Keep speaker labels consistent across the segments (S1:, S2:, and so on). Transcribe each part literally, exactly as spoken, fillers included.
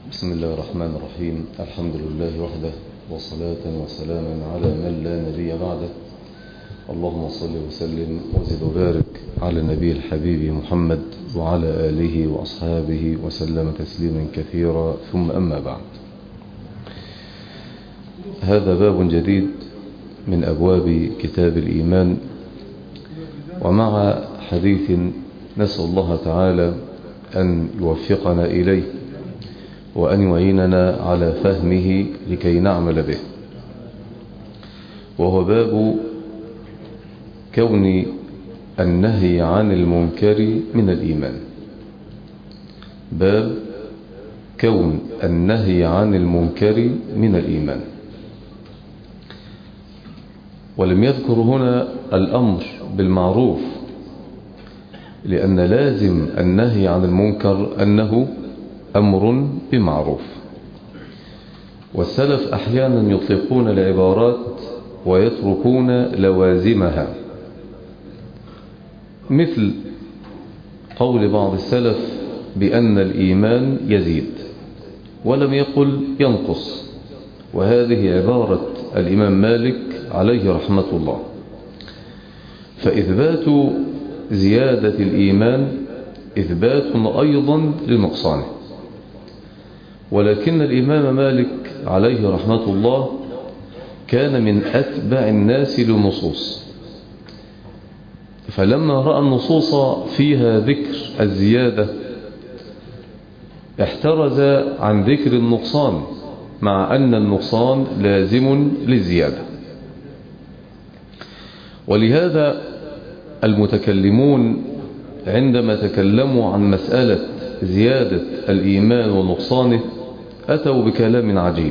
S1: بسم الله الرحمن الرحيم. الحمد لله وحده، وصلاة وسلاما على من لا نبي بعده. اللهم صل وسلم وزد وبارك على النبي الحبيب محمد وعلى آله وأصحابه وسلم تسليما كثيرا، ثم أما بعد. هذا باب جديد من أبواب كتاب الإيمان، ومع حديث نسأل الله تعالى أن يوفقنا إليه وأن يعيننا على فهمه لكي نعمل به، وهو باب كون النهي عن المنكر من الإيمان. باب كون النهي عن المنكر من الإيمان. ولم يذكر هنا الأمر بالمعروف، لأن لازم النهي عن المنكر أنه أمر بمعروف. والسلف أحيانا يطلقون العبارات ويتركون لوازمها، مثل قول بعض السلف بأن الإيمان يزيد ولم يقل ينقص، وهذه عبارة الإمام مالك عليه رحمة الله. فإثبات زيادة الإيمان إثبات أيضا لنقصانه، ولكن الإمام مالك عليه رحمة الله كان من أتبع الناس للنصوص، فلما رأى النصوص فيها ذكر الزيادة احترز عن ذكر النقصان، مع أن النقصان لازم للزيادة. ولهذا المتكلمون عندما تكلموا عن مسألة زيادة الإيمان ونقصانه أتوا بكلام عجيب،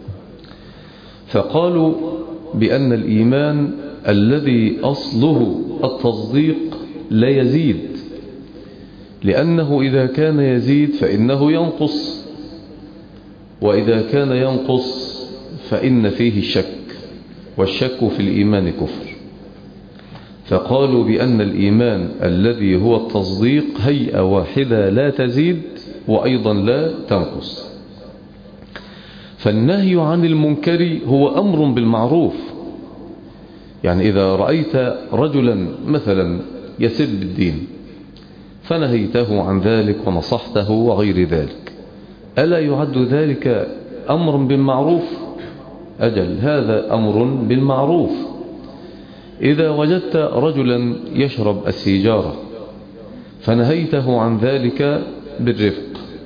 S1: فقالوا بأن الإيمان الذي أصله التصديق لا يزيد، لأنه إذا كان يزيد فإنه ينقص، وإذا كان ينقص فإن فيه الشك، والشك في الإيمان كفر. فقالوا بأن الإيمان الذي هو التصديق هيئة واحدة لا تزيد وأيضا لا تنقص. فالنهي عن المنكر هو أمر بالمعروف. يعني إذا رأيت رجلا مثلا يسب الدين فنهيته عن ذلك ونصحته وغير ذلك، ألا يعد ذلك أمر بالمعروف؟ أجل، هذا أمر بالمعروف. إذا وجدت رجلا يشرب السيجارة فنهيته عن ذلك بالرفق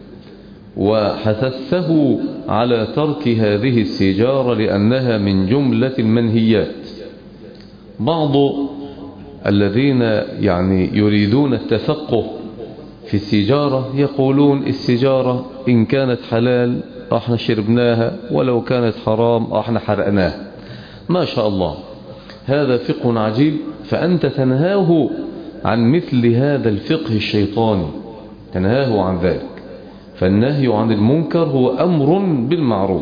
S1: وحثثه على ترك هذه السيجارة لأنها من جملة المنهيات. بعض الذين يعني يريدون التفقه في السيجارة يقولون السيجارة إن كانت حلال احنا شربناها، ولو كانت حرام احنا حرقناها. ما شاء الله، هذا فقه عجيب. فأنت تنهاه عن مثل هذا الفقه الشيطاني، تنهاه عن ذلك. فالنهي عن المنكر هو أمر بالمعروف.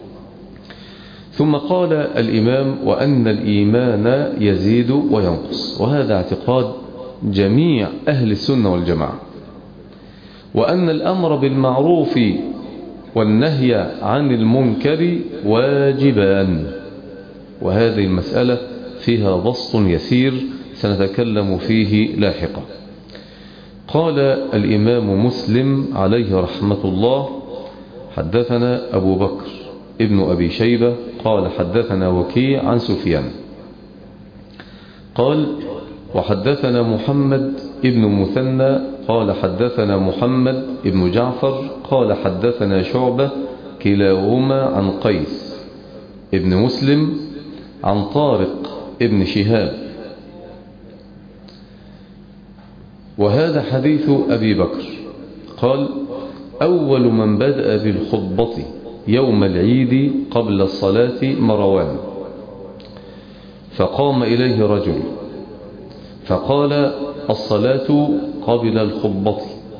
S1: ثم قال الإمام وأن الإيمان يزيد وينقص، وهذا اعتقاد جميع أهل السنة والجماعة، وأن الأمر بالمعروف والنهي عن المنكر واجبان. وهذه المسألة فيها بسط يسير سنتكلم فيه لاحقا. قال الإمام مسلم عليه رحمة الله حدثنا أبو بكر ابن أبي شيبة قال حدثنا وكيع عن سفيان قال وحدثنا محمد ابن مثنى قال حدثنا محمد ابن جعفر قال حدثنا شعبة كلاهما عن قيس ابن مسلم عن طارق ابن شهاب. وهذا حديث أبي بكر. قال أول من بدأ بالخطبة يوم العيد قبل الصلاة مروان، فقام إليه رجل فقال الصلاة قبل الخطبة،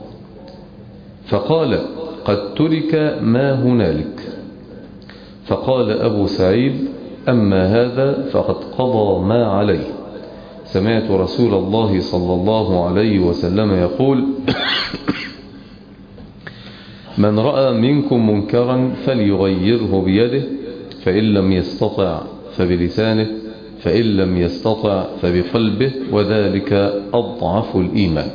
S1: فقال قد ترك ما هنالك. فقال أبو سعيد أما هذا فقد قضى ما عليه. سمعت رسول الله صلى الله عليه وسلم يقول من رأى منكم منكرا فليغيره بيده، فإن لم يستطع فبلسانه، فإن لم يستطع فبقلبه، وذلك أضعف الإيمان.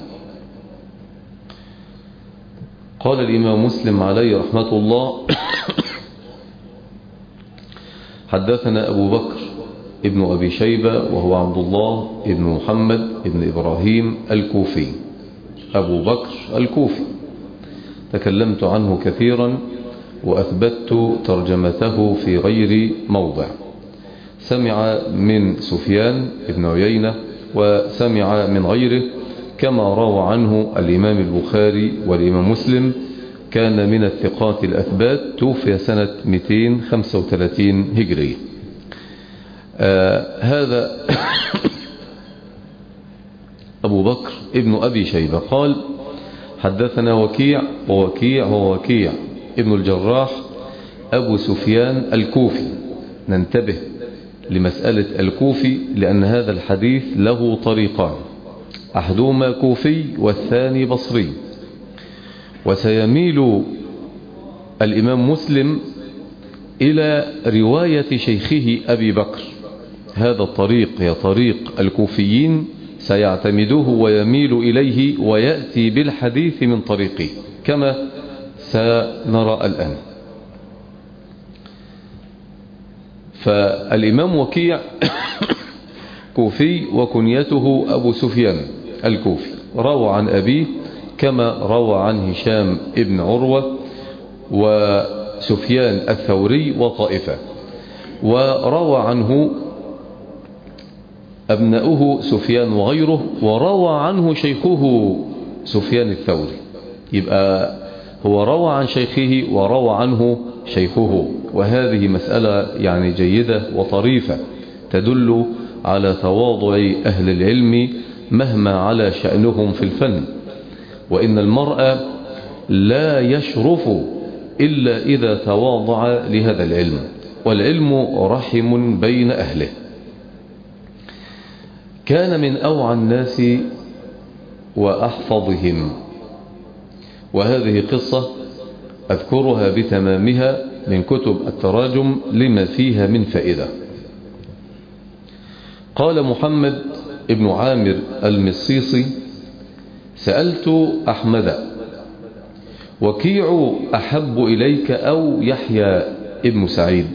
S1: قال الإمام مسلم عليه رحمة الله: حدثنا أبو بكر ابن أبي شيبة وهو عبد الله ابن محمد ابن إبراهيم الكوفي. أبو بكر الكوفي تكلمت عنه كثيرا وأثبتت ترجمته في غير موضع. سمع من سفيان ابن عيينة وسمع من غيره، كما روى عنه الإمام البخاري والإمام مسلم، كان من الثقات الأثبات، توفي سنة مئتين وخمسة وثلاثين هجرية. آه هذا أبو بكر ابن أبي شيبة قال: حدثنا وكيع، ووكيع هو وكيع ابن الجراح أبو سفيان الكوفي. ننتبه لمسألة الكوفي، لأن هذا الحديث له طريقان، أحدهما كوفي والثاني بصري. وسيميل الإمام مسلم إلى رواية شيخه أبي بكر. هذا الطريق هي طريق الكوفيين، سيعتمده ويميل إليه ويأتي بالحديث من طريقه كما سنرى الآن. فالإمام وكيع كوفي وكنيته أبو سفيان الكوفي، روى عن أبيه كما روى عن هشام ابن عروة وسفيان الثوري وطائفة، وروى عنه أبناؤه سفيان وغيره، وروى عنه شيخه سفيان الثوري. يبقى هو روى عن شيخه وروى عنه شيخه، وهذه مسألة يعني جيدة وطريفة تدل على تواضع أهل العلم مهما على شأنهم في الفن. وإن المرء لا يشرف إلا إذا تواضع لهذا العلم، والعلم رحم بين أهله. كان من أوعى الناس وأحفظهم، وهذه قصة أذكرها بتمامها من كتب التراجم لما فيها من فائدة. قال محمد ابن عامر المصيصي: سألت أحمد: وكيع أحب إليك أو يحيى ابن سعيد؟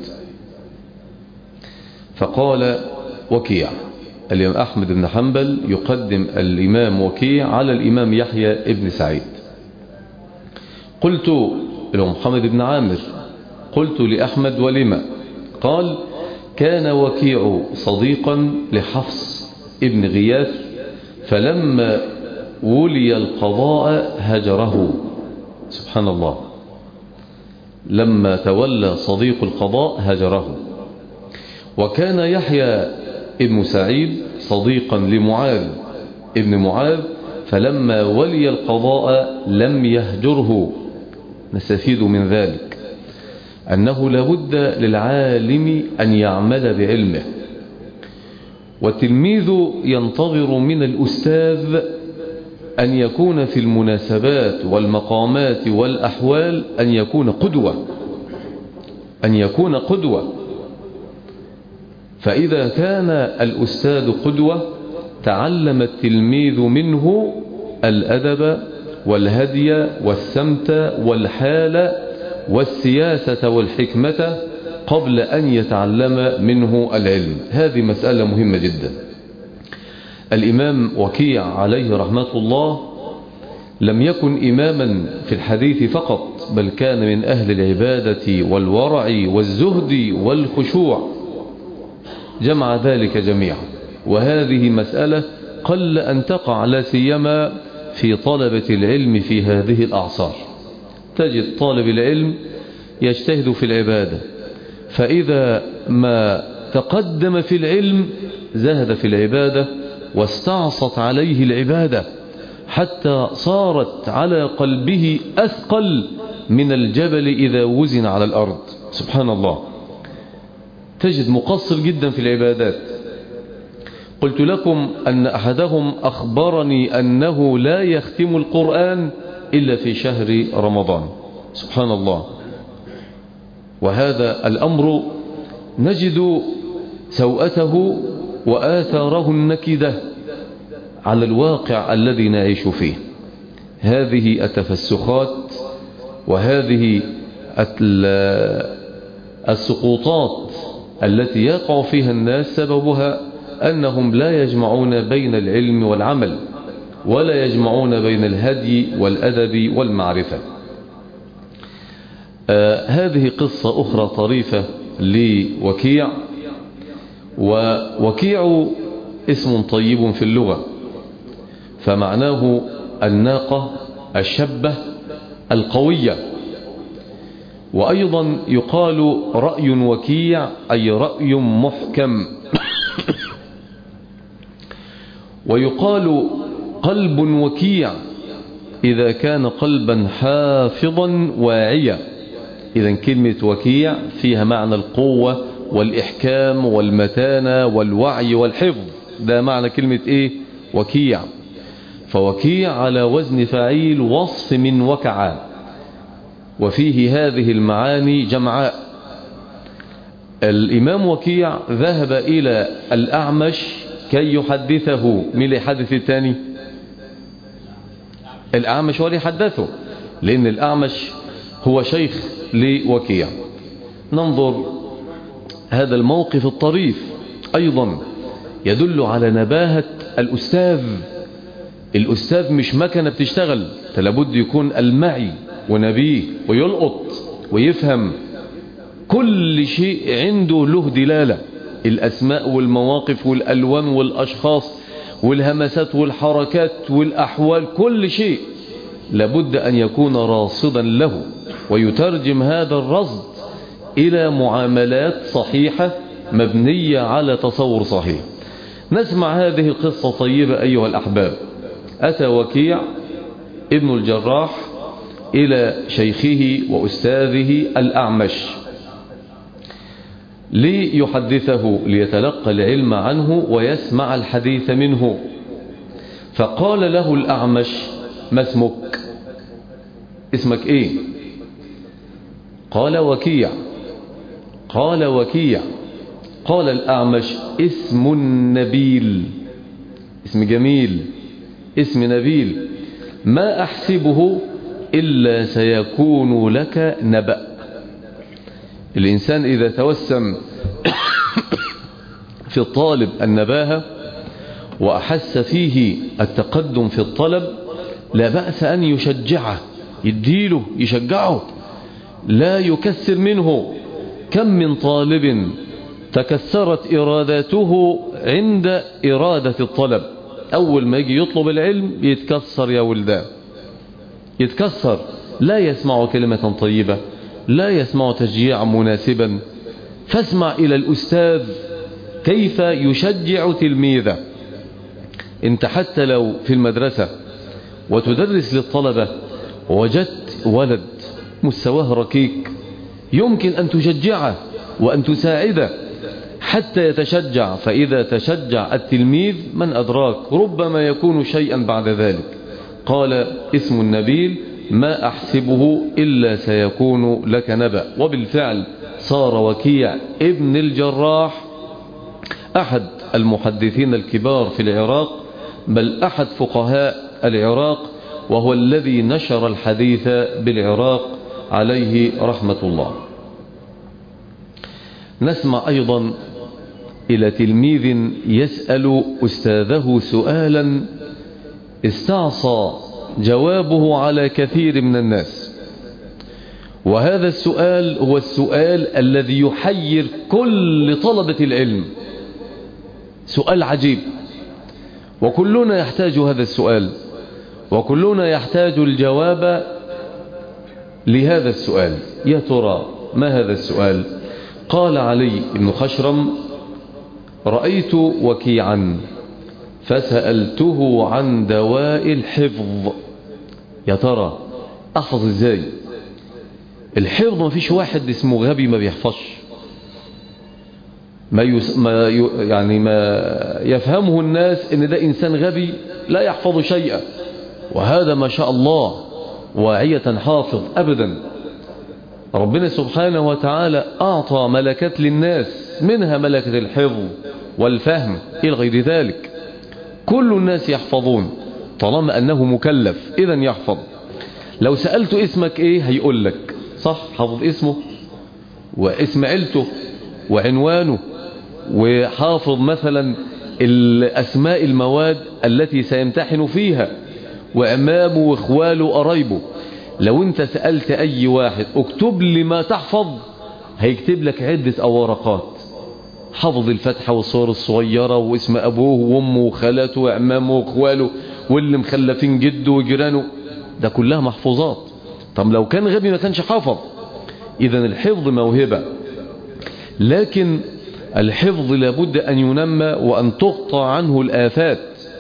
S1: فقال: وكيع. الإمام أحمد بن حنبل يقدم الإمام وكيع على الإمام يحيى ابن سعيد. قلت له محمد بن عامر: قلت لأحمد: ولما؟ قال: كان وكيع صديقا لحفص ابن غياث، فلما ولي القضاء هجره. سبحان الله، لما تولى صديق القضاء هجره. وكان يحيى ابن سعيد صديقا لمعاذ ابن معاذ، فلما ولي القضاء لم يهجره. نستفيد من ذلك أنه لابد للعالم أن يعمل بعلمه، والتلميذ ينتظر من الأستاذ أن يكون في المناسبات والمقامات والأحوال أن يكون قدوة، أن يكون قدوة. فإذا كان الأستاذ قدوة تعلم التلميذ منه الأدب والهدي والسمت والحال والسياسة والحكمة قبل أن يتعلم منه العلم. هذه مسألة مهمة جدا. الإمام وكيع عليه رحمة الله لم يكن إماما في الحديث فقط، بل كان من أهل العبادة والورع والزهد والخشوع، جمع ذلك جميعا. وهذه مسألة قل أن تقع، لا سيما في طلبة العلم في هذه الأعصار. تجد طالب العلم يجتهد في العبادة، فإذا ما تقدم في العلم زهد في العبادة واستعصت عليه العبادة حتى صارت على قلبه أثقل من الجبل إذا وزن على الأرض. سبحان الله، تجد مقصر جدا في العبادات. قلت لكم أن أحدهم أخبرني أنه لا يختم القرآن إلا في شهر رمضان، سبحان الله. وهذا الأمر نجد سوءته وآثاره النكدة على الواقع الذي نعيش فيه. هذه التفسخات وهذه السقوطات التي يقع فيها الناس سببها أنهم لا يجمعون بين العلم والعمل، ولا يجمعون بين الهدي والأدب والمعرفة. آه هذه قصة أخرى طريفة لوكيع. ووكيع اسم طيب في اللغة، فمعناه الناقة الشبة القوية. وأيضا يقال رأي وكيع أي رأي محكم. ويقال قلب وكيع إذا كان قلبا حافظا واعيا. إذا كلمة وكيع فيها معنى القوة والإحكام والمتانة والوعي والحفظ، ده معنى كلمة إيه؟ وكيع. فوكيع على وزن فعيل وصف من وكعا، وفيه هذه المعاني جمعاء. الإمام وكيع ذهب إلى الأعمش كي يحدثه. من اللي يحدث الثاني؟ الأعمش هو اللي يحدثه، لأن الأعمش هو شيخ لوكيع. ننظر هذا الموقف الطريف أيضا يدل على نباهة الأستاذ. الأستاذ مش مكنة بتشتغل، لابد يكون المعي ونبيه ويلقط ويفهم كل شيء عنده له دلالة. الأسماء والمواقف والألوان والأشخاص والهمسات والحركات والأحوال، كل شيء لابد أن يكون راصدا له، ويترجم هذا الرصد إلى معاملات صحيحة مبنية على تصور صحيح. نسمع هذه القصة طيبة أيها الأحباب. أتى وكيع ابن الجراح إلى شيخه وأستاذه الأعمش ليحدثه، ليتلقى العلم عنه ويسمع الحديث منه. فقال له الأعمش: ما اسمك؟ اسمك إيه؟ قال: وكيع. قال: وكيع. قال الأعمش: اسم نبيل، اسم جميل، اسم نبيل، ما أحسبه إلا سيكون لك نبأ. الإنسان إذا توسم في الطالب النباهة وأحس فيه التقدم في الطلب، لا بأس أن يشجعه، يديله، يشجعه، لا يكسر منه. كم من طالب تكسرت إراداته عند إرادة الطلب، أول ما يجي يطلب العلم يتكسر يا ولدان، يتكسر، لا يسمع كلمة طيبة، لا يسمع تشجيعا مناسبا. فاسمع إلى الأستاذ كيف يشجع تلميذه. انت حتى لو في المدرسة وتدرس للطلبة ووجدت ولد مستواه ركيك، يمكن أن تشجعه وأن تساعده حتى يتشجع. فإذا تشجع التلميذ من أدراك ربما يكون شيئا بعد ذلك. قال: اسم النبيل ما أحسبه إلا سيكون لك نبأ. وبالفعل صار وكيع ابن الجراح أحد المحدثين الكبار في العراق، بل أحد فقهاء العراق، وهو الذي نشر الحديث بالعراق عليه رحمة الله. نسمع أيضا إلى تلميذ يسأل أستاذه سؤالا استعصى جوابه على كثير من الناس، وهذا السؤال هو السؤال الذي يحير كل طلبة العلم. سؤال عجيب، وكلنا يحتاج هذا السؤال، وكلنا يحتاج الجواب لهذا السؤال. يا ترى ما هذا السؤال؟ قال علي بن خشرم: رأيت وكيعا فسألته عن دواء الحفظ. يا ترى أحفظ إزاي؟ الحفظ ما فيش واحد اسمه غبي ما بيحفظش، ما, يس... ما ي... يعني ما يفهمه الناس ان ده انسان غبي لا يحفظ شيئا، وهذا ما شاء الله واعية حافظ. ابدا، ربنا سبحانه وتعالى أعطى ملكات للناس، منها ملكة الحفظ والفهم إلى غير ذلك. كل الناس يحفظون طالما أنه مكلف، إذن يحفظ. لو سألت اسمك إيه هيقول لك صح، حافظ اسمه واسم عيلته وعنوانه، وحافظ مثلا الأسماء المواد التي سيمتحن فيها، وأمامه وإخواله وقرايبه. لو انت سألت أي واحد اكتب لي ما تحفظ، هيكتب لك عدة أو ورقات، حفظ الفتحة والصور الصغيرة واسم أبوه وأمه وخالاته وأمامه وإخواله واللي مخلفين جده وجيرانه، ده كلها محفوظات. طب لو كان غبي ما كانش حافظ. إذن الحفظ موهبة، لكن الحفظ لابد أن ينمى وأن تقطع عنه الآفات.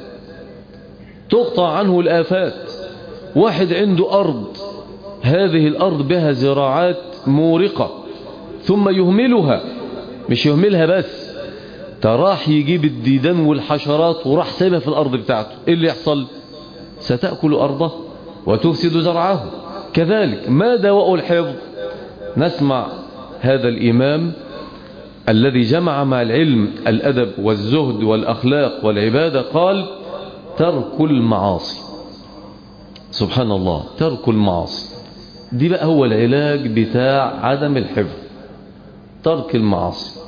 S1: تقطع عنه الآفات. واحد عنده أرض، هذه الأرض بها زراعات مورقة، ثم يهملها، مش يهملها بس، تراح يجيب الديدان والحشرات وراح سيبها في الأرض بتاعته، إيه اللي يحصل؟ ستأكل أرضه وتفسد زرعه. كذلك ما دواء الحفظ؟ نسمع هذا الإمام الذي جمع مع العلم الأدب والزهد والأخلاق والعبادة، قال ترك المعاصي. سبحان الله، ترك المعاصي دي بقى هو العلاج بتاع عدم الحفظ، ترك المعاصي.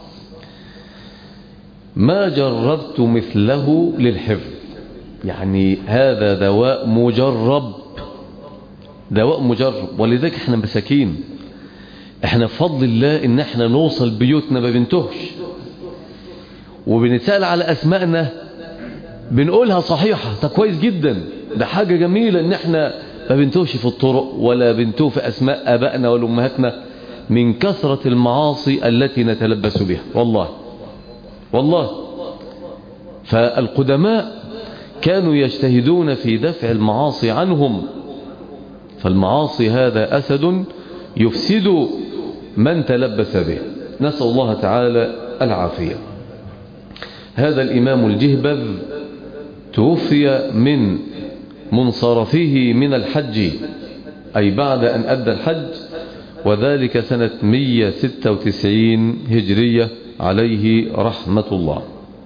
S1: ما جربت مثله للحفظ، يعني هذا دواء مجرب، دواء مجرب. ولذلك احنا مساكين، احنا بفضل الله ان احنا نوصل بيوتنا ما بنتهش، وبنتسأل على اسمائنا بنقولها صحيحة. ده كويس جدا، ده حاجة جميلة ان احنا ما بنتوش في الطرق ولا بنتوه في اسماء ابائنا ولا امهاتنا من كثرة المعاصي التي نتلبس بها. والله والله فالقدماء كانوا يجتهدون في دفع المعاصي عنهم، فالمعاصي هذا أسد يفسد من تلبس به. نسأل الله تعالى العافية. هذا الإمام الجهبذ توفي من منصرفه من الحج، أي بعد أن أدى الحج، وذلك سنة مئة وستة وتسعين هجرية عليه رحمة الله.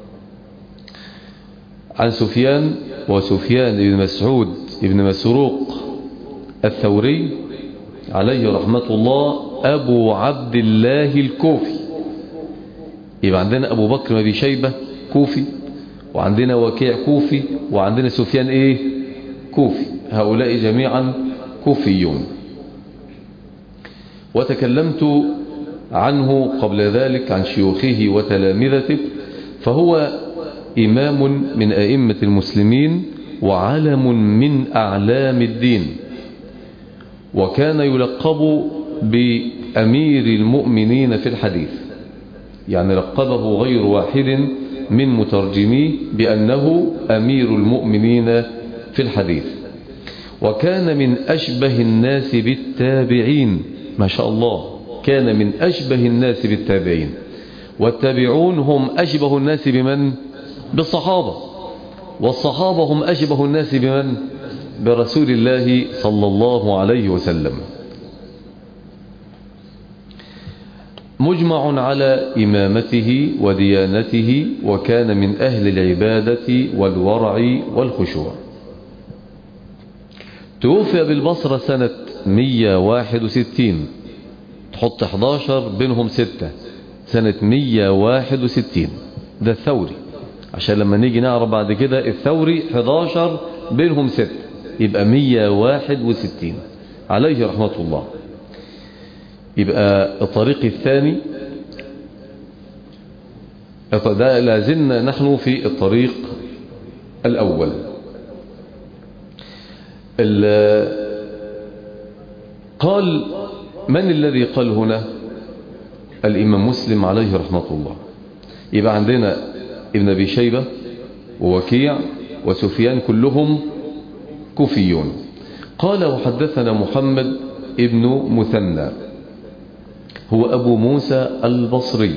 S1: عن سفيان، وسفيان بن مسعود بن مسروق الثوري عليه رحمة الله أبو عبد الله الكوفي. يبقى عندنا أبو بكر بن أبي شيبة كوفي، وعندنا وكيع كوفي، وعندنا سفيان إيه كوفي، هؤلاء جميعا كوفيون. وتكلمت عنه قبل ذلك عن شيوخه وتلامذته، فهو إمام من أئمة المسلمين وعلم من أعلام الدين، وكان يلقب بأمير المؤمنين في الحديث، يعني لقبه غير واحد من مترجميه بأنه أمير المؤمنين في الحديث. وكان من أشبه الناس بالتابعين، ما شاء الله، كان من أشبه الناس بالتابعين، والتابعون هم أشبه الناس بمن؟ بالصحابة، والصحابة هم أشبه الناس بمن؟ برسول الله صلى الله عليه وسلم. مجمع على إمامته وديانته، وكان من أهل العبادة والورع والخشوع. توفي بالبصرة سنة مئة وواحد وستين، تحط احد عشر بينهم ستة، سنة مئة وواحد وستين. ده الثوري، عشان لما نيجي نعرف بعد كده الثوري احد عشر بينهم ستة، يبقى مئة وواحد وستين عليه رحمة الله. يبقى الطريق الثاني ده، لازلنا نحن في الطريق الأول. قال من الذي قال هنا؟ الإمام مسلم عليه رحمة الله. يبقى عندنا ابن أبي شيبة ووكيع وسفيان كلهم كوفيون. قال وحدثنا محمد ابن مثنى هو أبو موسى البصري،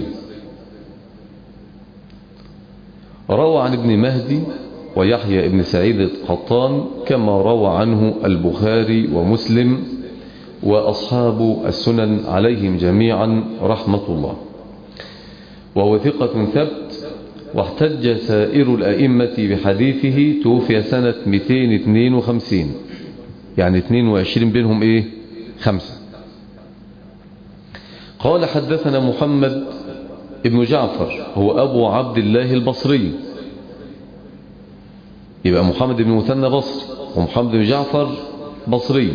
S1: روى عن ابن مهدي ويحيى ابن سعيد القطان، كما روى عنه البخاري ومسلم وأصحاب السنن عليهم جميعا رحمة الله. وهو ثقة ثبت، واحتج سائر الأئمة بحديثه. توفي سنة مئتين واثنين وخمسين، يعني اثنين وعشرين بينهم ايه خمسة. قال حدثنا محمد ابن جعفر، هو أبو عبد الله البصري، يبقى محمد بن مثنى بصري ومحمد بن جعفر بصري.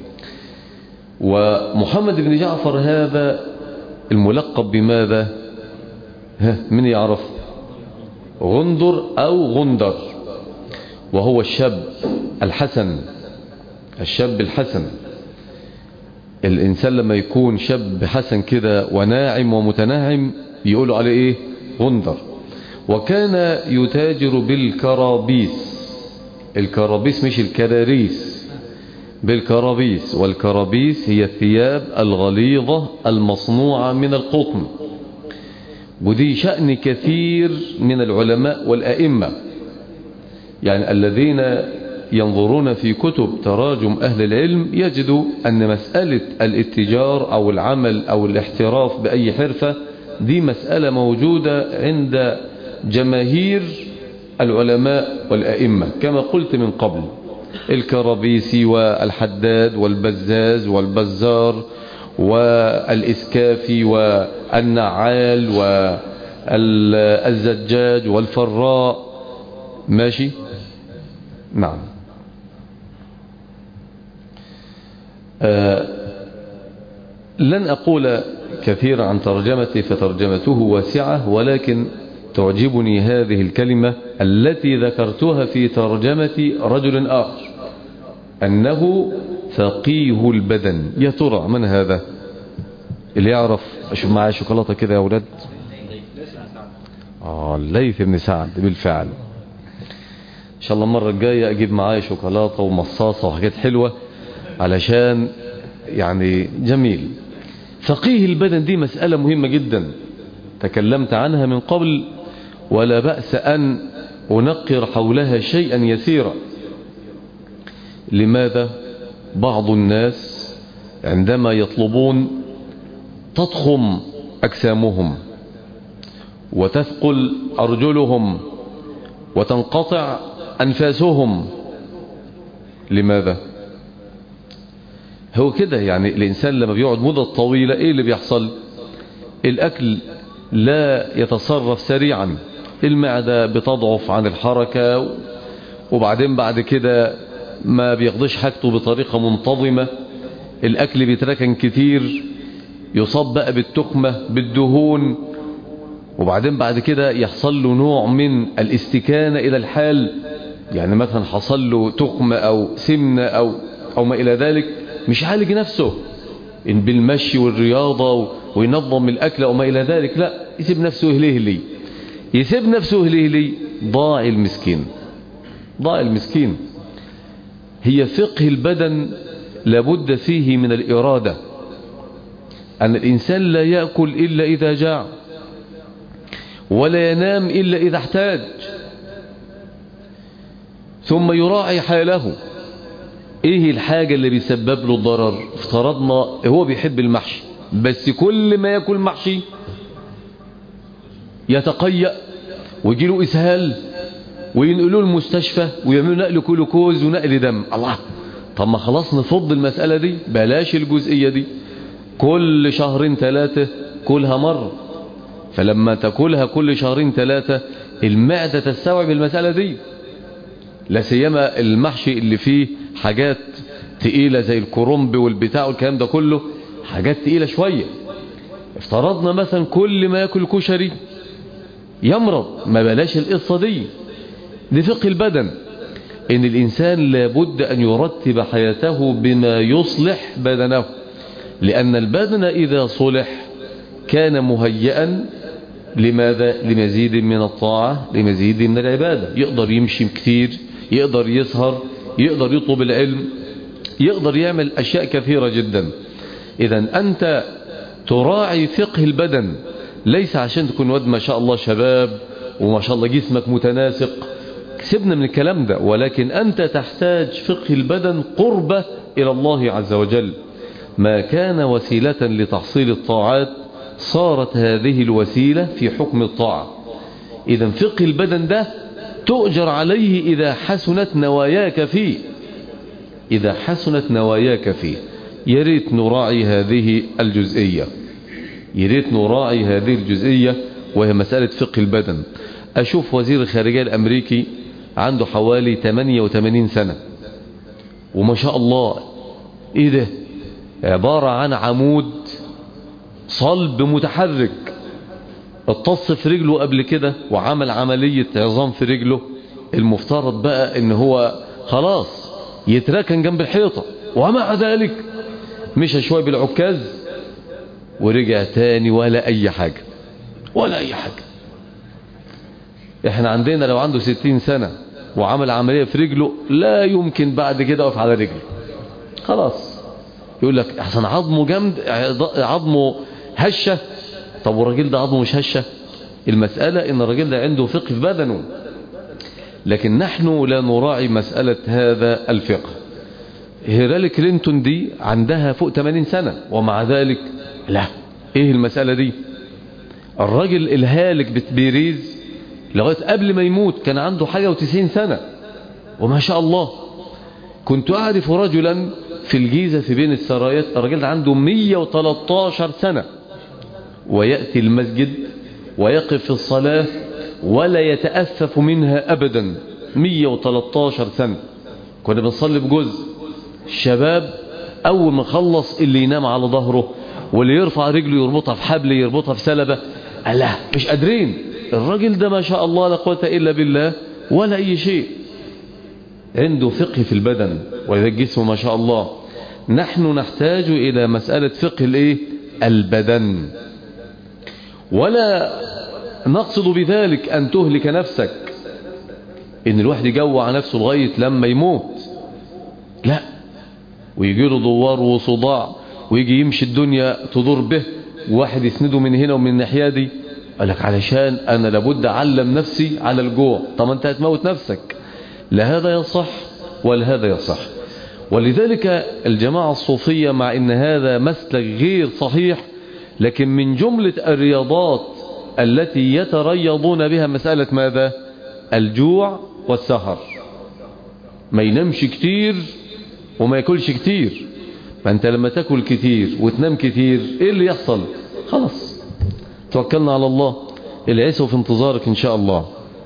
S1: ومحمد بن جعفر هذا الملقب بماذا؟ ها من يعرف؟ غندر أو غندر، وهو الشاب الحسن. الشاب الحسن، الإنسان لما يكون شاب حسن كده وناعم ومتناعم يقولوا عليه إيه؟ غندر. وكان يتاجر بالكرابيس. الكرابيس مش الكراريس، بالكرابيس. والكرابيس هي الثياب الغليظة المصنوعة من القطن. ودي شأن كثير من العلماء والأئمة، يعني الذين ينظرون في كتب تراجم أهل العلم يجدوا أن مسألة الاتجار أو العمل أو الاحتراف بأي حرفة دي مسألة موجودة عند جماهير العلماء والأئمة كما قلت من قبل. الكرابيسي والحداد والبزاز والبزار والإسكافي والنعال والزجاج والفراء. ماشي؟ نعم. آه لن أقول كثيرا عن ترجمتي، فترجمته واسعة، ولكن تعجبني هذه الكلمة التي ذكرتها في ترجمة رجل آخر، أنه فقيه البدن. يا ترى من هذا اللي يعرف؟ أشوف معايا شوكولاتة كده يا أولاد. آه الليث بن سعد بالفعل. إن شاء الله المرة الجاية أجيب معايا شوكولاتة ومصاصة وحاجات حلوة علشان يعني جميل. فقيه البدن دي مسألة مهمة جدا تكلمت عنها من قبل، ولا بأس أن أنقر حولها شيئا يسيرا. لماذا؟ بعض الناس عندما يطلبون تضخم أجسامهم وتثقل أرجلهم وتنقطع أنفاسهم. لماذا؟ هو كده، يعني الإنسان لما بيقعد مدة طويلة إيه اللي بيحصل؟ الأكل لا يتصرف سريعا، المعدة بتضعف عن الحركة، وبعدين بعد كده ما بيقضيش حاجته بطريقة منتظمة، الأكل بيتركن كتير، يصاب بقى بالتخمة بالدهون، وبعدين بعد كده يحصل له نوع من الاستكانة إلى الحال. يعني مثلا حصل له تخمة أو سمنة أو, أو ما إلى ذلك، مش عالج نفسه إن بالمشي والرياضة وينظم الأكل أو ما إلى ذلك، لا، يسيب نفسه إهليه لي يسيب نفسه إهليه لي ضاع المسكين، ضاع المسكين. هي فقه البدن لابد فيه من الإرادة، أن الإنسان لا يأكل إلا إذا جاع، ولا ينام إلا إذا احتاج، ثم يراعي حاله. إيه الحاجة اللي بيسبب له الضرر؟ افترضنا هو بيحب المحشي، بس كل ما يأكل محشي يتقيأ ويجيله إسهال وينقلوه المستشفى ويعملوا نقل كلوكوز ونقل دم. الله، طب ما خلاص نفض المسألة دي، بلاش الجزئية دي. كل شهرين ثلاثة كلها مرة، فلما تاكلها كل شهرين ثلاثة المعدة تستوعب المسألة دي. لا سيما المحشي اللي فيه حاجات تقيلة زي الكرنب والبتاع والكلام ده كله، حاجات تقيلة شوية. افترضنا مثلا كل ما ياكل كشري يمرض، ما بلاش القصة دي. دي فقه البدن، ان الانسان لابد ان يرتب حياته بما يصلح بدنه، لان البدن اذا صلح كان مهيئا لماذا؟ لمزيد من الطاعة، لمزيد من العبادة. يقدر يمشي كتير، يقدر يسهر، يقدر يطلب العلم، يقدر يعمل أشياء كثيرة جدا. إذن أنت تراعي فقه البدن، ليس عشان تكون واد ما شاء الله شباب وما شاء الله جسمك متناسق، سيبنا من الكلام ده، ولكن أنت تحتاج فقه البدن قربة إلى الله عز وجل. ما كان وسيلة لتحصيل الطاعات صارت هذه الوسيلة في حكم الطاعة. إذا فقه البدن ده تؤجر عليه إذا حسنت نواياك فيه، إذا حسنت نواياك فيه. يريت نراعي هذه الجزئية، يريت نراعي هذه الجزئية وهي مسألة فقه البدن. أشوف وزير الخارجية الأمريكي عنده حوالي ثمانية وثمانين سنة وما شاء الله، إيه ده؟ عبارة عن عمود صلب متحرك، اتص في رجله قبل كده وعمل عملية عظام في رجله. المفترض بقى ان هو خلاص يتركن جنب الحيطة، ومع ذلك مشى شوية بالعكاز ورجع تاني ولا اي حاجة ولا اي حاجة. احنا عندنا لو عنده ستين سنة وعمل عملية في رجله لا يمكن بعد كده اقف على رجله، خلاص يقول لك احسن عظمه جامد، عظمه هشة. طب والراجل ده عظمه مش هشة؟ المسألة ان الراجل ده عنده فقه في بدنه، لكن نحن لا نراعي مسألة هذا الفقه. هيلاري كلينتون دي عندها فوق ثمانين سنة ومع ذلك لا، ايه المسألة دي؟ الراجل الهالك بيريز لغاية قبل ما يموت كان عنده حاجة وتسعين سنة وما شاء الله. كنت أعرف رجلا في الجيزة في بين السرايات، الراجل ده عنده مية وتلتاشر سنة ويأتي المسجد ويقف في الصلاة ولا يتأفف منها أبدا. مية وتلتاشر سنة. كنا بنصلي بجزء الشباب أول ما خلص اللي ينام على ظهره واللي يرفع رجله يربطها في حبل يربطها في سلبة. الله مش قادرين. الراجل ده ما شاء الله لا قوة إلا بالله ولا أي شيء، عنده فقه في البدن وإذا الجسم ما شاء الله. نحن نحتاج إلى مسألة فقه الإيه؟ البدن. ولا نقصد بذلك أن تهلك نفسك، إن الواحد يجوع نفسه لغاية لما يموت، لا، ويجي له دوار وصداع ويجي يمشي الدنيا تضر به وواحد يسنده من هنا ومن الناحية دي. قال لك علشان أنا لابد أعلم نفسي على الجوع. طب أنت هتموت نفسك. لا هذا يصح ولا هذا يصح. ولذلك الجماعة الصوفية مع أن هذا مسلك غير صحيح، لكن من جملة الرياضات التي يتريضون بها مسألة ماذا؟ الجوع والسهر. ما ينامش كتير وما ياكلش كتير. فأنت لما تاكل كتير وتنام كتير إيه اللي يحصل؟ خلاص توكلنا على الله. العسو في انتظارك إن شاء الله.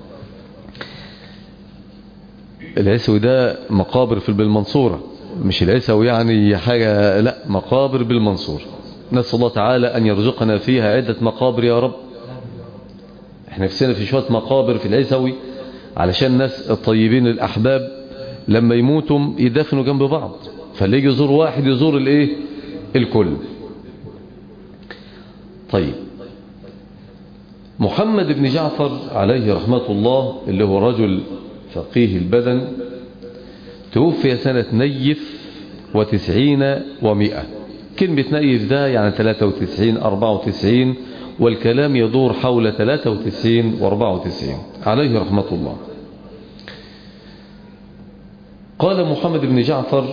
S1: العسو ده مقابر في بالمنصورة، مش العسو يعني حاجة، لا، مقابر بالمنصورة. نسأل الله تعالى أن يرزقنا فيها عدة مقابر يا رب. احنا نفسنا في شوية مقابر في العسوي علشان الناس الطيبين الأحباب لما يموتوا يدفنوا جنب بعض، فاللي يجي يزور واحد يزور الايه؟ الكل. طيب محمد بن جعفر عليه رحمة الله اللي هو رجل فقيه البدن توفي سنة نيف وتسعين ومئة. كلمة نيف ده يعني ثلاثة وتسعين أربعة وتسعين، والكلام يدور حول ثلاثة وتسعين وأربعة وتسعين عليه رحمة الله. قال محمد بن جعفر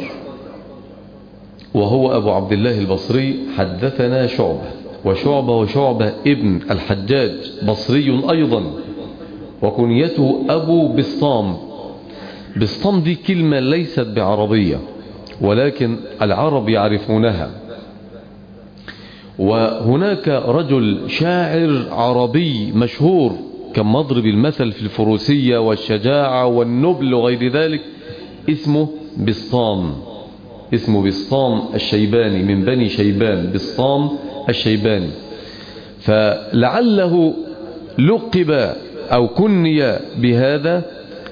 S1: وهو أبو عبد الله البصري حدثنا شعبة، وشعبة وشعبة ابن الحجاج بصري أيضا، وكنيته أبو بسطام. بسطام دي كلمة ليست بعربية ولكن العرب يعرفونها. وهناك رجل شاعر عربي مشهور كان مضرب المثل في الفروسية والشجاعة والنبل وغير ذلك، اسمه بسطام، اسمه بسطام الشيباني من بني شيبان، بسطام الشيباني. فلعله لقب أو كني بهذا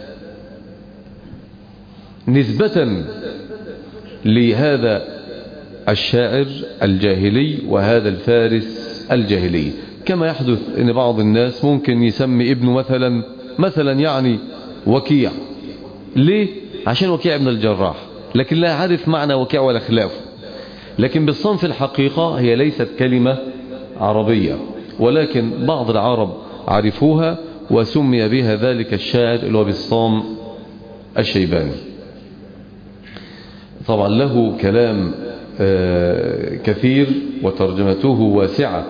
S1: نسبة لهذا الشاعر الجاهلي وهذا الفارس الجاهلي. كما يحدث ان بعض الناس ممكن يسمي ابنه مثلا مثلا يعني وكيع. ليه؟ عشان وكيع ابن الجراح، لكن لا يعرف معنى وكيع ولا خلافه. لكن بالصنف في الحقيقة هي ليست كلمة عربية، ولكن بعض العرب عرفوها وسمي بها ذلك الشاعر اللي هو بسطام الشيباني. طبعا له كلام كثير وترجمته واسعة.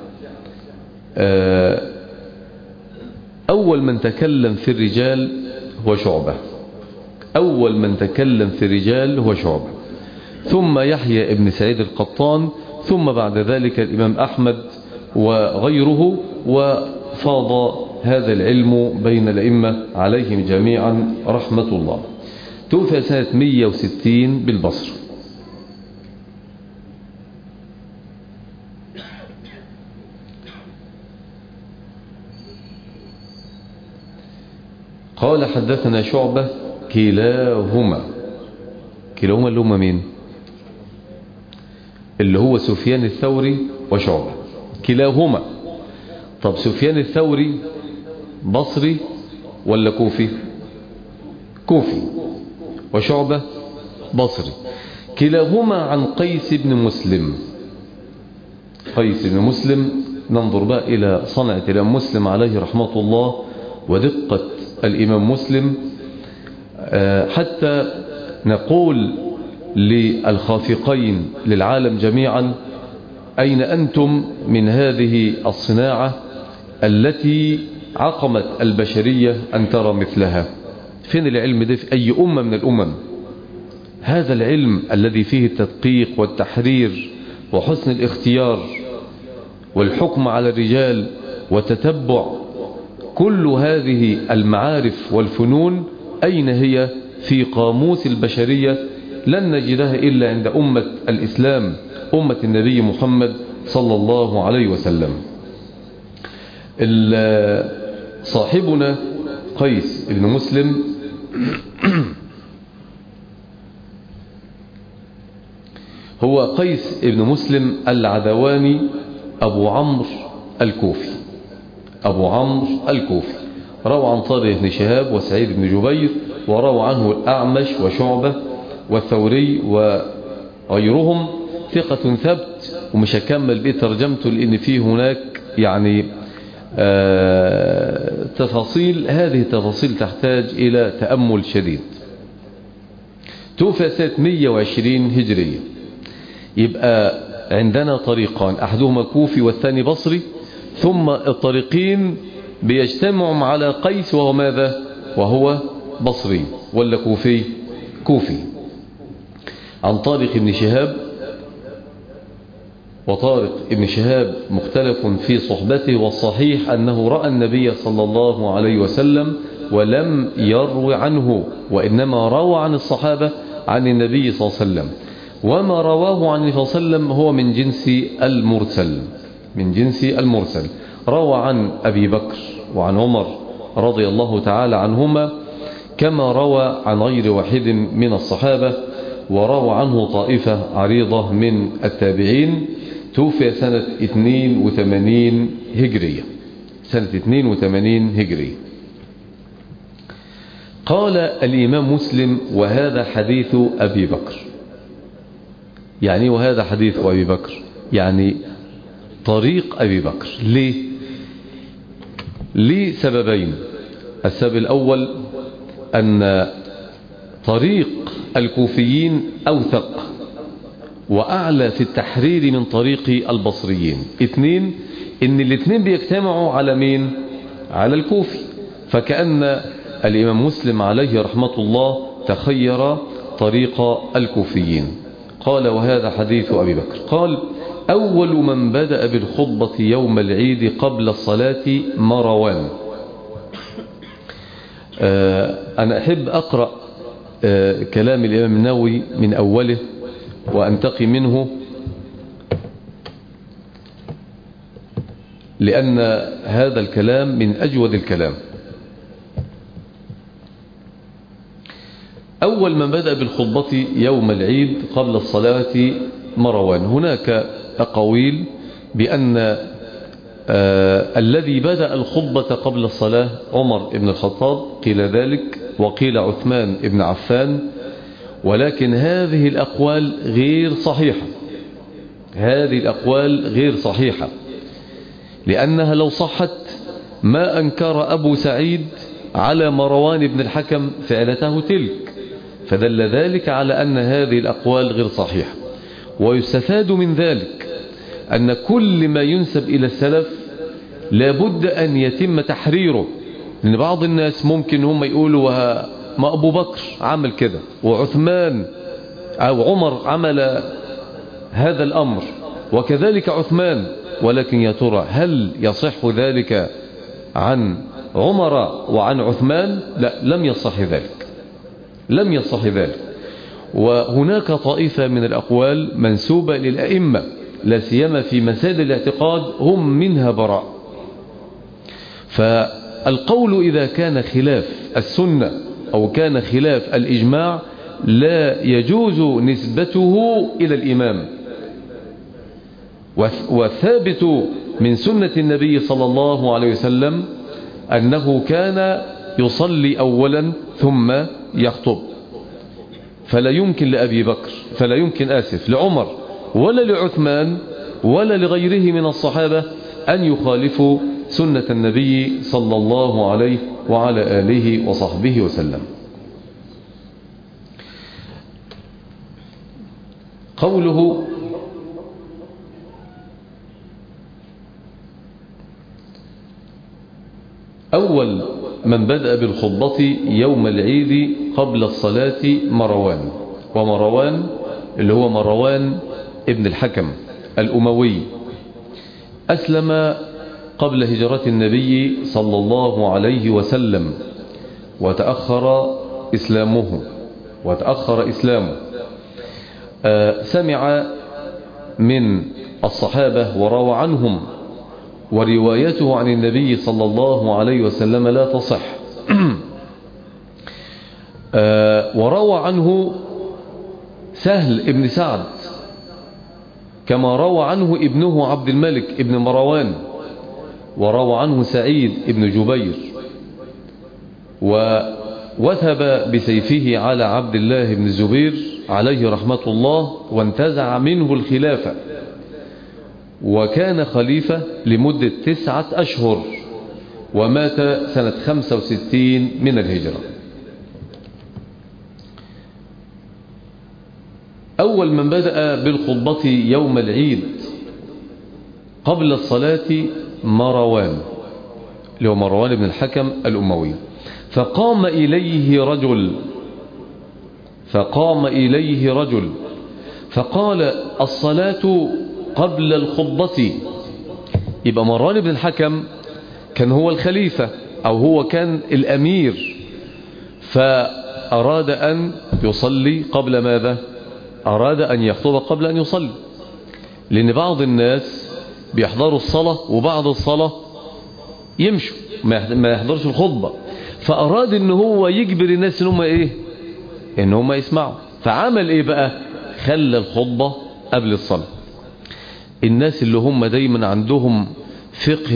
S1: أول من تكلم في الرجال هو شعبة، أول من تكلم في الرجال هو شعبة، ثم يحيى ابن سعيد القطان، ثم بعد ذلك الإمام أحمد وغيره، وفاض هذا العلم بين الأئمة عليهم جميعا رحمة الله. توفي سنة مئة وستين بالبصرة. قال حدثنا شعبة كلاهما، كلاهما اللي هم مين؟ اللي هو سفيان الثوري وشعبة، كلاهما. طب سفيان الثوري بصري ولا كوفي؟ كوفي. وشعبة بصري. كلاهما عن قيس بن مسلم. قيس بن مسلم، ننظر بقى إلى صنعة الإمام مسلم عليه رحمة الله ودقة الإمام مسلم، حتى نقول للخافقين للعالم جميعا: أين أنتم من هذه الصناعة التي عقمت البشرية أن ترى مثلها؟ فين العلم ده في أي أمة من الأمم؟ هذا العلم الذي فيه التدقيق والتحرير وحسن الاختيار والحكم على الرجال وتتبع كل هذه المعارف والفنون، أين هي في قاموس البشرية؟ لن نجدها إلا عند أمة الإسلام، أمة النبي محمد صلى الله عليه وسلم. صاحبنا قيس بن مسلم هو قيس بن مسلم العدواني أبو عمرو الكوفي، أبو عمرو الكوفي. روى عن طارق بن شهاب وسعيد بن جبير، وروى عنه الأعمش وشعبة والثوري وغيرهم. ثقة ثبت، ومش هكمل بيه ترجمته لأن فيه هناك يعني آه تفاصيل، هذه التفاصيل تحتاج إلى تأمل شديد. توفى سنة مئة وعشرين هجرية. يبقى عندنا طريقان، أحدهما كوفي والثاني بصري، ثم الطريقين بيجتمعوا على قيس وهو ماذا؟ وهو بصري ولا كوفي؟ كوفي. عن طارق بن شهاب، وطارق بن شهاب مختلف في صحبته، والصحيح أنه رأى النبي صلى الله عليه وسلم ولم يروي عنه، وإنما روى عن الصحابة عن النبي صلى الله عليه وسلم، وما رواه عن النبي صلى الله عليه وسلم هو من جنس المرسل، من جنس المرسل. روى عن أبي بكر وعن عمر رضي الله تعالى عنهما، كما روى عن غير واحد من الصحابة، وروى عنه طائفة عريضة من التابعين. توفي سنة اثنين وثمانين هجرية، سنة اثنين وثمانين هجرية. قال الإمام مسلم: وهذا حديث أبي بكر. يعني وهذا حديث أبي بكر يعني طريق أبي بكر. ليه؟ ليه سببين. السبب الأول أن طريق الكوفيين أوثق وأعلى في التحرير من طريق البصريين. اثنين، إن الاثنين بيجتمعوا على مين؟ على الكوفي. فكأن الإمام مسلم عليه رحمة الله تخير طريق الكوفيين. قال: وهذا حديث أبي بكر. قال: أول من بدأ بالخطبة يوم العيد قبل الصلاة مروان. آه أنا أحب أقرأ آه كلام الإمام النووي من أوله وأنتقي منه، لأن هذا الكلام من أجود الكلام. أول من بدأ بالخطبة يوم العيد قبل الصلاة مروان. هناك أقاويل بأن آه الذي بدأ الخطبة قبل الصلاة عمر بن الخطاب، قيل ذلك، وقيل عثمان بن عفان، ولكن هذه الأقوال غير صحيحة. هذه الأقوال غير صحيحة، لأنها لو صحت ما أنكر أبو سعيد على مروان بن الحكم فعلته تلك، فدل ذلك على أن هذه الأقوال غير صحيحة. ويستفاد من ذلك أن كل ما ينسب إلى السلف لابد أن يتم تحريره، لأن بعض الناس ممكن هم يقولوا ما أبو بكر عمل كده وعثمان أو عمر عمل هذا الأمر وكذلك عثمان، ولكن يا ترى هل يصح ذلك عن عمر وعن عثمان؟ لا، لم يصح ذلك، لم يصح ذلك. وهناك طائفة من الأقوال منسوبة للأئمة لا سيما في مسائل الاعتقاد هم منها براء. فالقول إذا كان خلاف السنة أو كان خلاف الإجماع لا يجوز نسبته إلى الإمام. والثابت من سنة النبي صلى الله عليه وسلم أنه كان يصلي أولا ثم يخطب، فلا يمكن لأبي بكر فلا يمكن آسف لعمر ولا لعثمان ولا لغيره من الصحابة أن يخالفوا سنة النبي صلى الله عليه وعلى آله وصحبه وسلم. قوله أول من بدأ بالخطبة يوم العيد قبل الصلاة مروان، ومروان اللي هو مروان ابن الحكم الأموي أسلم قبل هجرة النبي صلى الله عليه وسلم، وتأخر إسلامه وتأخر إسلامه آه سمع من الصحابة وروى عنهم، وروايته عن النبي صلى الله عليه وسلم لا تصح آه وروى عنه سهل ابن سعد كما روى عنه ابنه عبد الملك ابن مروان، وروى عنه سعيد ابن جبير، ووثب بسيفه على عبد الله بن الزبير عليه رحمة الله وانتزع منه الخلافة، وكان خليفة لمدة تسعة أشهر، ومات سنة خمسة وستين من الهجرة. أول من بدأ بالخطبة يوم العيد قبل الصلاة مروان اللي هو مروان بن الحكم الأموي، فقام إليه رجل فقام إليه رجل فقال الصلاة قبل الخطبة. يبقى مروان بن الحكم كان هو الخليفة أو هو كان الأمير، فأراد أن يصلي قبل ماذا؟ أراد أن يخطب قبل أن يصلي، لأن بعض الناس بيحضروا الصلاة وبعد الصلاة يمشوا ما يحضرش الخطبة، فأراد أن هو يجبر الناس أن هم إيه؟ أن هم يسمعوا، فعمل إيه بقى؟ خلى الخطبة قبل الصلاة. الناس اللي هم دايما عندهم فقه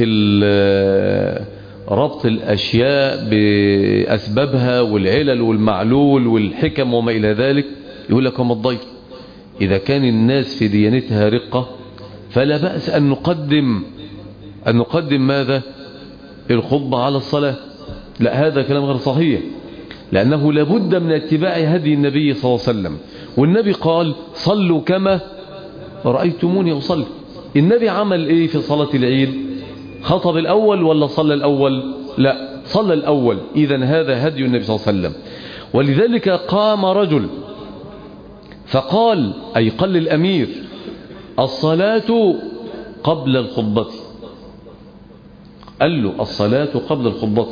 S1: ربط الأشياء بأسبابها والعلل والمعلول والحكم وما إلى ذلك يقول لك هم الضيف، إذا كان الناس في ديانتها رقة فلا بأس أن نقدم أن نقدم ماذا؟ الخطبة على الصلاة. لا، هذا كلام غير صحيح، لأنه لابد من اتباع هدي النبي صلى الله عليه وسلم، والنبي قال صلوا كما رأيتموني أصلي. النبي عمل إيه في صلاة العيد؟ خطب الأول ولا صلى الأول؟ لا، صلى الأول. إذن هذا هدي النبي صلى الله عليه وسلم. ولذلك قام رجل فقال، أي قال للأمير الصلاة قبل الخطبة، قال له الصلاة قبل الخطبة،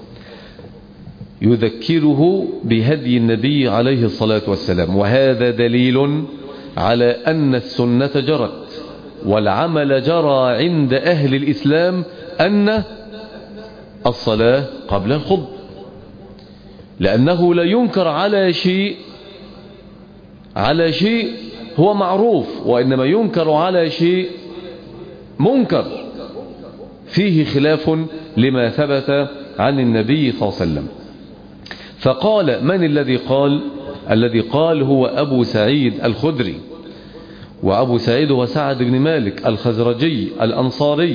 S1: يذكره بهدي النبي عليه الصلاة والسلام. وهذا دليل على أن السنة جرت والعمل جرى عند أهل الإسلام أن الصلاة قبل الخطبة، لأنه لا ينكر على شيء على شيء هو معروف، وإنما ينكر على شيء منكر فيه خلاف لما ثبت عن النبي صلى الله عليه وسلم. فقال من الذي قال؟ الذي قال هو أبو سعيد الخدري، وأبو سعيد هو سعد بن مالك الخزرجي الأنصاري،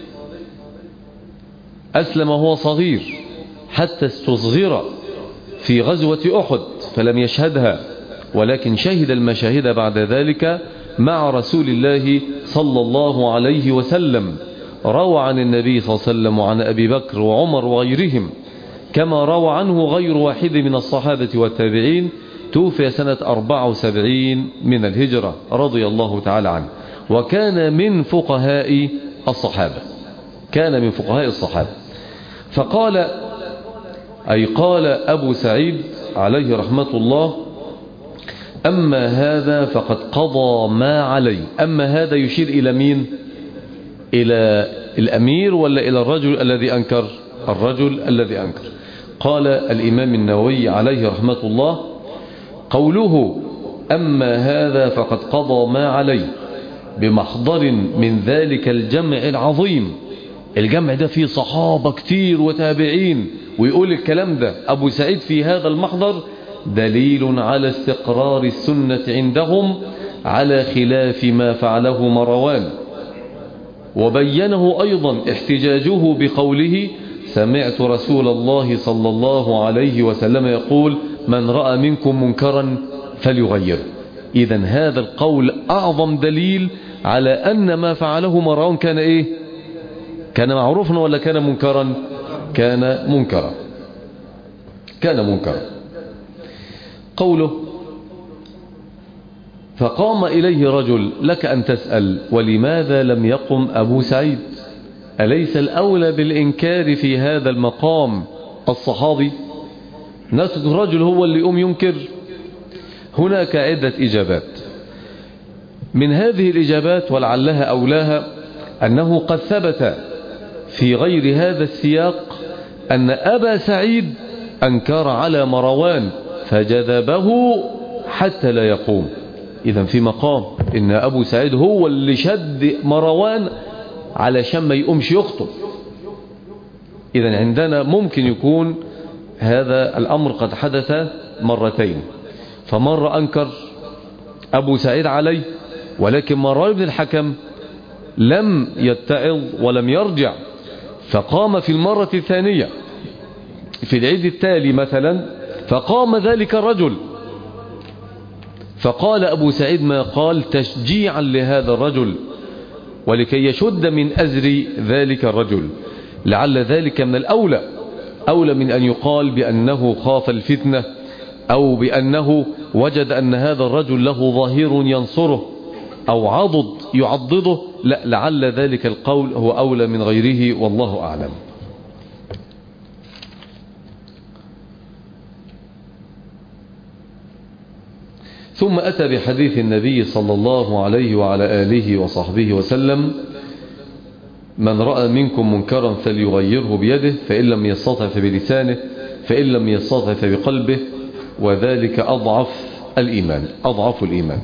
S1: أسلم وهو صغير حتى استصغر في غزوة أحد فلم يشهدها، ولكن شهد المشاهد بعد ذلك مع رسول الله صلى الله عليه وسلم، روى عن النبي صلى الله عليه وسلم وعن أبي بكر وعمر وغيرهم، كما روى عنه غير واحد من الصحابة والتابعين. توفي سنة أربعة وسبعين من الهجرة رضي الله تعالى عنه، وكان من فقهاء الصحابة، كان من فقهاء الصحابة. فقال، أي قال أبو سعيد عليه رحمة الله: أما هذا فقد قضى ما عليه. أما هذا يشير إلى مين؟ إلى الأمير ولا إلى الرجل الذي أنكر؟ الرجل الذي أنكر. قال الإمام النووي عليه رحمة الله: قوله أما هذا فقد قضى ما عليه بمحضر من ذلك الجمع العظيم. الجمع ده فيه صحابة كتير وتابعين، ويقول الكلام ده أبو سعيد في هذا المحضر دليل على استقرار السنة عندهم على خلاف ما فعله مروان. وبينه أيضا احتجاجه بقوله: سمعت رسول الله صلى الله عليه وسلم يقول: من رأى منكم منكرا فليغيره. إذن هذا القول أعظم دليل على أن ما فعله مروان كان إيه؟ كان معروفا ولا كان منكرا؟ كان منكرا، كان منكرا. قوله: فقام إليه رجل. لك أن تسأل: ولماذا لم يقم أبو سعيد؟ أليس الأولى بالإنكار في هذا المقام الصحابي؟ نترك الرجل هو اللي يقوم ينكر؟ هناك عدة إجابات. من هذه الإجابات ولعلها أولاها أنه قد ثبت في غير هذا السياق أن أبا سعيد أنكر على مروان فجذبه حتى لا يقوم. إذن في مقام إن أبو سعيد هو اللي شد مروان علشان ما يقومش يخطب. إذن عندنا ممكن يكون هذا الأمر قد حدث مرتين، فمرة أنكر أبو سعيد عليه، ولكن مروان بن الحكم لم يتعظ ولم يرجع، فقام في المرة الثانية في العيد التالي مثلا، فقام ذلك الرجل، فقال أبو سعيد ما قال تشجيعا لهذا الرجل ولكي يشد من أزر ذلك الرجل. لعل ذلك من الأولى، أولى من أن يقال بأنه خاف الفتنة أو بأنه وجد أن هذا الرجل له ظهير ينصره أو عضد يعضده. لا، لعل ذلك القول هو أولى من غيره، والله أعلم. ثم أتى بحديث النبي صلى الله عليه وعلى آله وصحبه وسلم: من رأى منكم منكرا فليغيره بيده، فإن لم يستطع فبلسانه، فإن لم يستطع فبقلبه، وذلك أضعف الإيمان، أضعف الإيمان.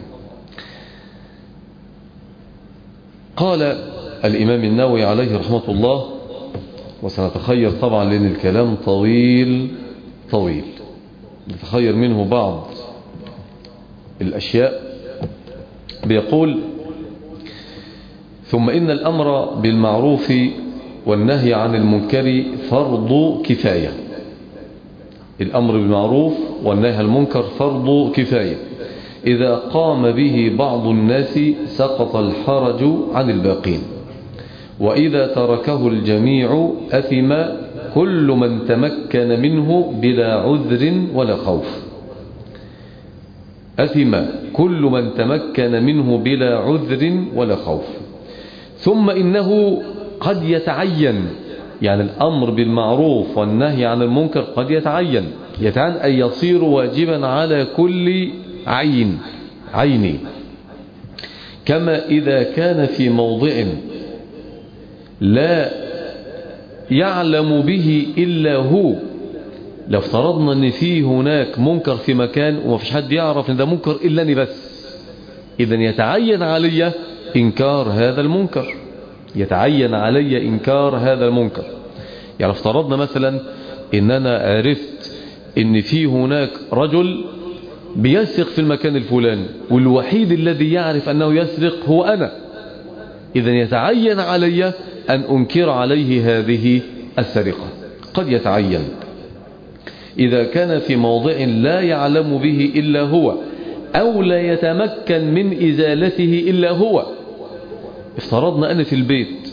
S1: قال الإمام النووي عليه رحمة الله، وسنتخير طبعا لأن الكلام طويل طويل، نتخير منه بعض الأشياء. بيقول: ثم إن الأمر بالمعروف والنهي عن المنكر فرض كفاية. الأمر بالمعروف والنهي عن المنكر فرض كفاية، إذا قام به بعض الناس سقط الحرج عن الباقين، وإذا تركه الجميع أثم كل من تمكن منه بلا عذر ولا خوف. أثم كل من تمكن منه بلا عذر ولا خوف. ثم إنه قد يتعين، يعني الأمر بالمعروف والنهي عن المنكر قد يتعين، يتعين أن يصير واجبا على كل عين عيني، كما إذا كان في موضع لا يعلم به إلا هو. لو افترضنا أن فيه هناك منكر في مكان وما فيش حد يعرف أن ده منكر إلا أني بس، إذن يتعين علي إنكار هذا المنكر، يتعين علي إنكار هذا المنكر. يعني افترضنا مثلا إن أنا عرفت إن فيه هناك رجل بيسرق في المكان الفلاني، والوحيد الذي يعرف أنه يسرق هو أنا، إذن يتعين علي أن أنكر عليه هذه السرقة. قد يتعين إذا كان في موضع لا يعلم به إلا هو، أو لا يتمكن من إزالته إلا هو. افترضنا أنا في البيت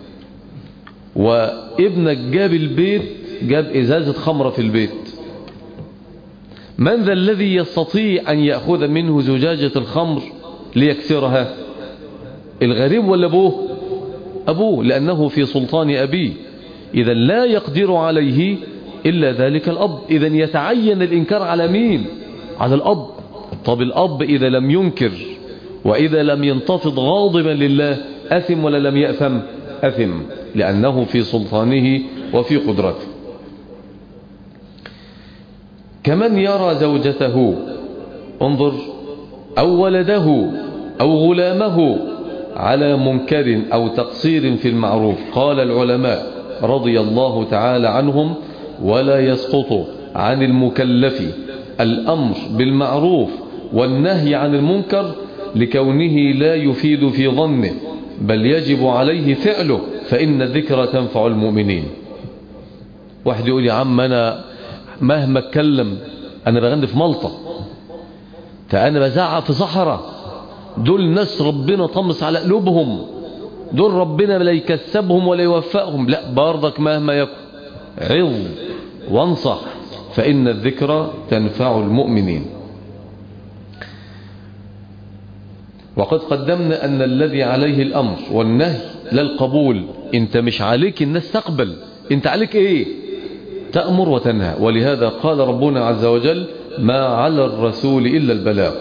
S1: وابنك جاب البيت جاب إزازة خمرة في البيت، من ذا الذي يستطيع أن يأخذ منه زجاجة الخمر ليكسرها؟ الغريب ولا أبوه؟ أبوه، لأنه في سلطان أبيه. إذا لا يقدر عليه إلا ذلك الأب. إذا يتعين الإنكار على مين؟ على الأب. طب الأب إذا لم ينكر وإذا لم ينتفض غاضبا لله أثم ولا لم يأثم؟ أثم، لأنه في سلطانه وفي قدرته. كمن يرى زوجته، انظر، أو ولده أو غلامه على منكر أو تقصير في المعروف. قال العلماء رضي الله تعالى عنهم: ولا يسقط عن المكلف الأمر بالمعروف والنهي عن المنكر لكونه لا يفيد في ظنه، بل يجب عليه فعله، فإن الذكر تنفع المؤمنين. واحد يقول: يا عم أنا مهما اتكلم أنا بغني في ملطة، فأنا بزعق في صحراء، دول ناس ربنا طمس على قلوبهم، دول ربنا لا يكسبهم ولا يوفقهم. لا، برضك مهما يكن عظ وانصح، فإن الذكر تنفع المؤمنين. وقد قدمنا أن الذي عليه الأمر والنهي لا القبول. انت مش عليك الناس تقبل، انت عليك ايه؟ تأمر وتنهى. ولهذا قال ربنا عز وجل: ما على الرسول إلا البلاغ.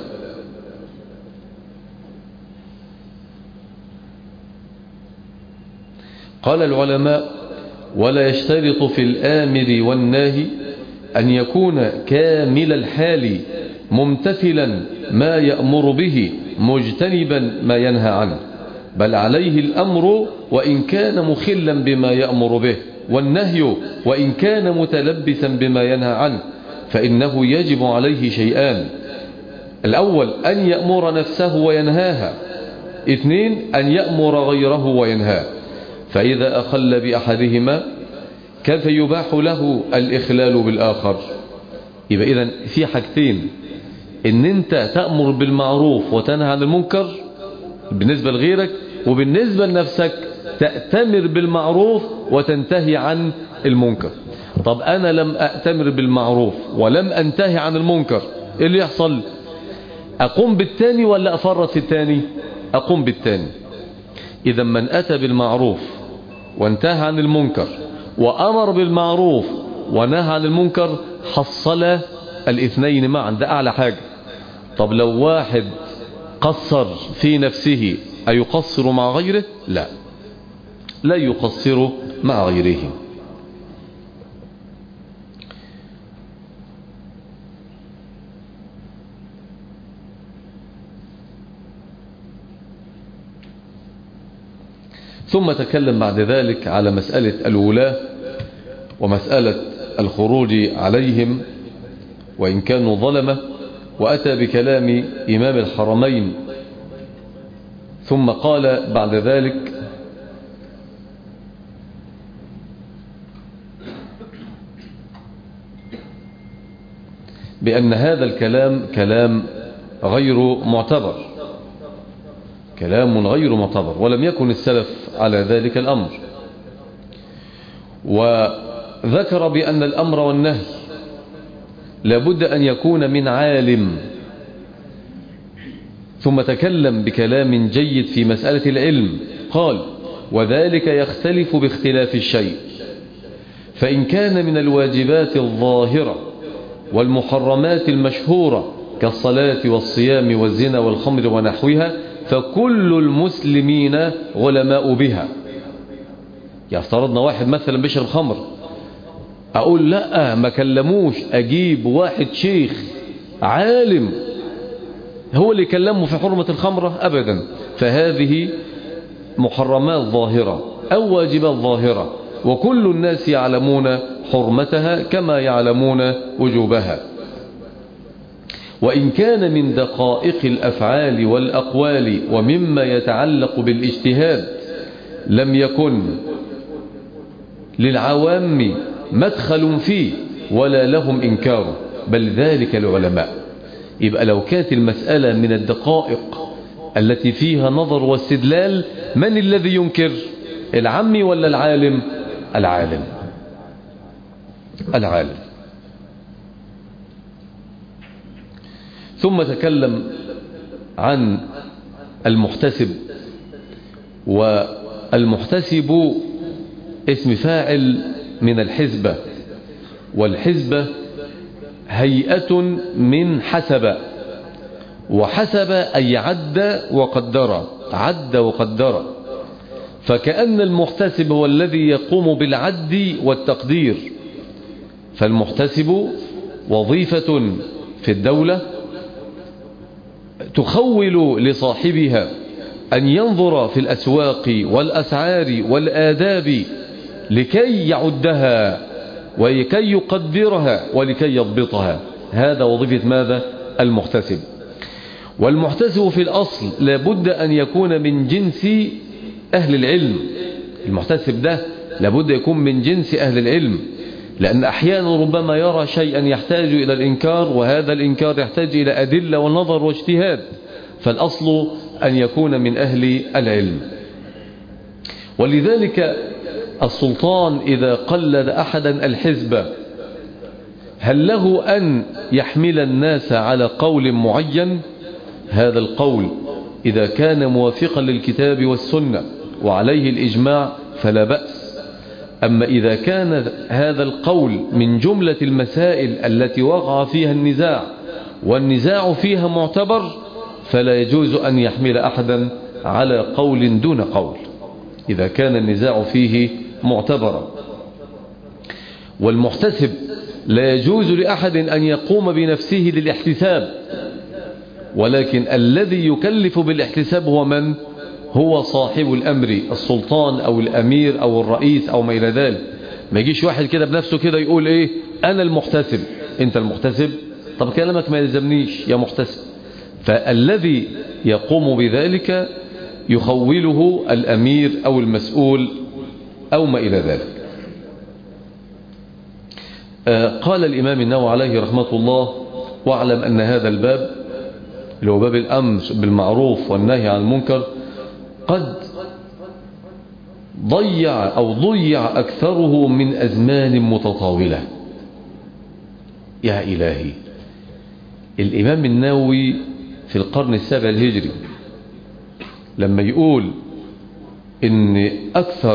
S1: قال العلماء: ولا يشترط في الآمر والناهي أن يكون كامل الحال ممتثلا ما يأمر به مجتنبا ما ينهى عنه، بل عليه الأمر وإن كان مخلا بما يأمر به، والنهي وإن كان متلبسا بما ينهى عنه، فإنه يجب عليه شيئان: الأول أن يأمر نفسه وينهاها، اثنين أن يأمر غيره وينهاه. فإذا أخل بأحدهما كيف يباح له الإخلال بالآخر؟ يبقى إذن في حاجتين: إن أنت تأمر بالمعروف وتنهى عن المنكر بالنسبة لغيرك، وبالنسبة لنفسك تأتمر بالمعروف وتنتهي عن المنكر. طب أنا لم أأتمر بالمعروف ولم أنتهي عن المنكر، إيه اللي يحصل؟ أقوم بالتاني ولا أفرط في التاني؟ أقوم بالتاني. إذا من أتى بالمعروف وانتهى عن المنكر وأمر بالمعروف ونهى عن المنكر حصل الاثنين معا، ده أعلى حاجة. طب لو واحد قصر في نفسه أيقصر مع غيره؟ لا، لا يقصر مع غيره. ثم تكلم بعد ذلك على مسألة الولاة ومسألة الخروج عليهم وإن كانوا ظلمة، وأتى بكلام إمام الحرمين، ثم قال بعد ذلك: بأن هذا الكلام كلام غير معتبر، كلام غير معتبر، ولم يكن السلف على ذلك الأمر. وذكر بأن الأمر والنهي لابد أن يكون من عالم، ثم تكلم بكلام جيد في مسألة العلم. قال: وذلك يختلف باختلاف الشيء، فإن كان من الواجبات الظاهرة والمحرمات المشهورة كالصلاة والصيام والزنا والخمر ونحوها فكل المسلمين علماء بها. يعني افترضنا واحد مثلا بيشرب خمر، أقول لا ما كلموش، أجيب واحد شيخ عالم هو اللي كلمه في حرمة الخمرة؟ أبدا. فهذه محرمات ظاهرة أو واجبات ظاهرة، وكل الناس يعلمون حرمتها كما يعلمون وجوبها. وإن كان من دقائق الأفعال والأقوال ومما يتعلق بالاجتهاد لم يكن للعوام مدخل فيه ولا لهم إنكاره، بل ذلك العلماء. يبقى لو كانت المسألة من الدقائق التي فيها نظر واستدلال، من الذي ينكر؟ العمي ولا العالم؟ العالم العالم. ثم تكلم عن المحتسب، والمحتسب اسم فاعل من الحسبة، والحسبة هيئة من حسب، وحسب أي عد وقدر، عد وقدر، فكأن المحتسب هو الذي يقوم بالعد والتقدير. فالمحتسب وظيفة في الدولة تخول لصاحبها أن ينظر في الأسواق والأسعار والآداب لكي يعدها ولكي يقدرها ولكي يضبطها. هذا وظيفة ماذا؟ المحتسب. والمحتسب في الأصل لابد أن يكون من جنس أهل العلم. المحتسب ده لابد يكون من جنس أهل العلم، لأن أحيانا ربما يرى شيئا يحتاج إلى الإنكار، وهذا الإنكار يحتاج إلى أدلة ونظر واجتهاد، فالأصل أن يكون من أهل العلم. ولذلك السلطان إذا قلد أحدا الحزب، هل له أن يحمل الناس على قول معين؟ هذا القول إذا كان موافقا للكتاب والسنة وعليه الإجماع فلا بأس. أما إذا كان هذا القول من جملة المسائل التي وقع فيها النزاع والنزاع فيها معتبر، فلا يجوز أن يحمل أحدا على قول دون قول إذا كان النزاع فيه معتبرا. والمحتسب لا يجوز لأحد أن يقوم بنفسه للاحتساب، ولكن الذي يكلف بالاحتساب هو من؟ هو صاحب الأمر، السلطان أو الأمير أو الرئيس أو ما إلى ذلك. ما يجيش واحد كده بنفسه كده يقول إيه أنا المحتسب. أنت المحتسب؟ طب كلامك ما يلزمنيش يا محتسب. فالذي يقوم بذلك يخوله الأمير أو المسؤول أو ما إلى ذلك. آه قال الإمام النووي عليه رحمة الله: واعلم أن هذا الباب اللي هو باب الأمر بالمعروف والنهي عن المنكر قد ضيع أو ضيع أكثره من أزمان متطاولة. يا إلهي، الإمام النووي في القرن السابع الهجري لما يقول إن أكثر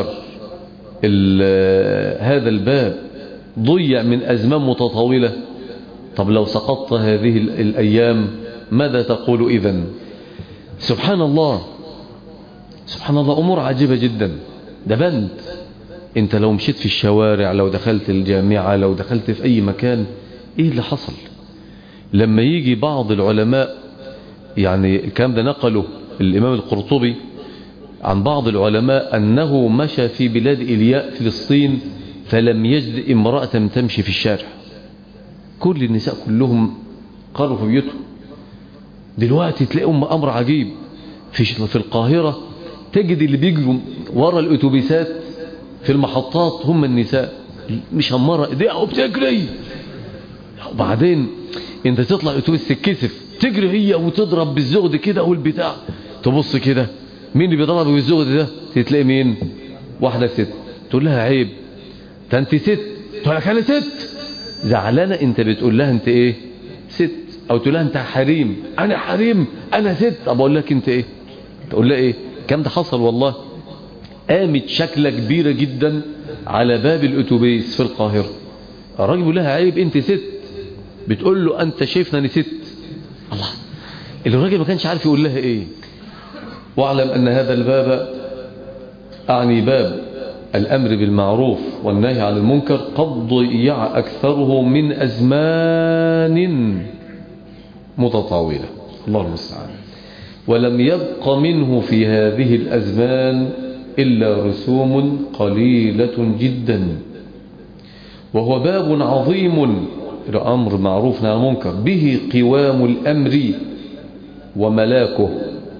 S1: هذا الباب ضيع من أزمان متطاولة، طب لو سقطت هذه الأيام ماذا تقول إذن؟ سبحان الله سبحان الله، أمور عجيبة جدا. ده بند انت لو مشيت في الشوارع، لو دخلت الجامعة، لو دخلت في أي مكان، إيه اللي حصل لما يجي بعض العلماء؟ يعني الكلام ده نقله الإمام القرطبي عن بعض العلماء أنه مشى في بلاد إلياء فلسطين فلم يجد امرأة تمشي في الشارع، كل النساء كلهم قالوا في بيوتهم. دلوقتي تلاقيهم أمر عجيب في في القاهرة، تجد اللي بيجروا ورا الأتوبيسات في المحطات هم النساء، مش همرة ايديها وبتجري. وبعدين انت تطلع الأتوبيس تتكسف، تجري هي وتضرب بالزغد كده والبتاع، تبص كده مين اللي بيضرب بالزغد ده؟ تلاقي مين؟ واحدة ست. تقول لها عيب، ده انت ست. تقول لك انا ست. زعلانة انت بتقول لها انت ايه؟ ست. او تقول لها انت حريم. انا حريم؟ انا ست. طب اقول لك انت ايه؟ تقول لها ايه؟ كم ده حصل والله. قامت شكلة كبيرة جدا على باب الأتوبيس في القاهرة، الراجل بيقول لها عيب انت ست، بتقول له انت شايفنا انا ست. الله، الراجل ما كانش عارف يقول لها ايه. واعلم ان هذا الباب، اعني باب الامر بالمعروف والنهي عن المنكر، قد ضيع اكثره من ازمان متطاولة، الله المستعان، ولم يبق منه في هذه الازمان الا رسوم قليلة جدا. وهو باب عظيم، الأمر معروف عن المنكر، به قوام الأمر وملاكه.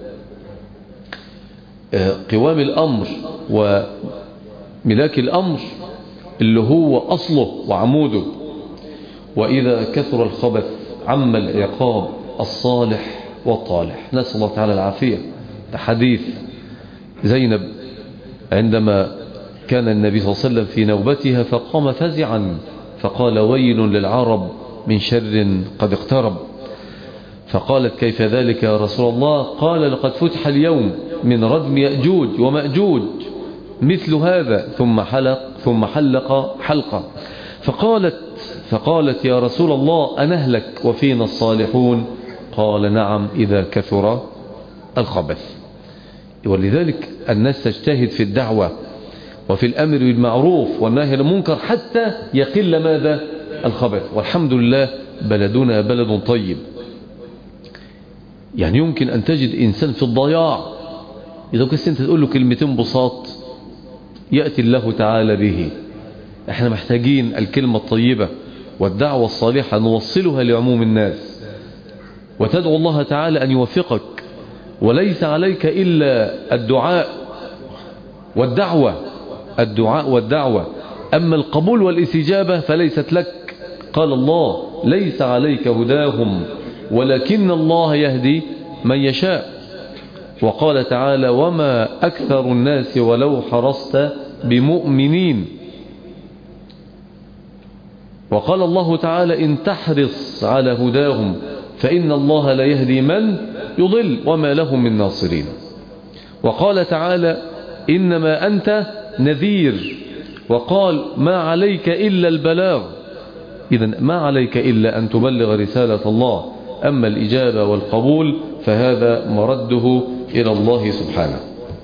S1: قوام الأمر وملاك الأمر اللي هو أصله وعموده. وإذا كثر الخبث عم العقاب الصالح والطالح. نسأل الله تعالى العافية. حديث زينب عندما كان النبي صلى الله عليه وسلم في نوبتها فقام فزعا فقال ويل للعرب من شر قد اقترب. فقالت كيف ذلك يا رسول الله؟ قال لقد فتح اليوم من ردم يأجوج ومأجوج مثل هذا ثم حلق ثم حلق حلقة. فقالت فقالت يا رسول الله أنهلك وفينا الصالحون؟ قال نعم إذا كثر الخبث. ولذلك الناس تجتهد في الدعوة وفي الأمر بالمعروف والنهي عن المنكر حتى يقل ماذا؟ الخبث. والحمد لله بلدنا بلد طيب. يعني يمكن أن تجد إنسان في الضياع إذا كنت أنت تقول له كلمتين بساط يأتي الله تعالى به. احنا محتاجين الكلمة الطيبة والدعوة الصالحة نوصلها لعموم الناس وتدعو الله تعالى أن يوفقك، وليس عليك إلا الدعاء والدعوة الدعاء والدعوة أما القبول والاستجابة فليست لك. قال الله ليس عليك هداهم ولكن الله يهدي من يشاء. وقال تعالى وما أكثر الناس ولو حرصت بمؤمنين. وقال الله تعالى إن تحرص على هداهم فإن الله لا يهدي من يضل وما لهم من ناصرين. وقال تعالى إنما أنت نذير. وقال ما عليك إلا البلاغ. إذن ما عليك إلا أن تبلغ رسالة الله. أما الإجابة والقبول فهذا مرده إلى الله سبحانه.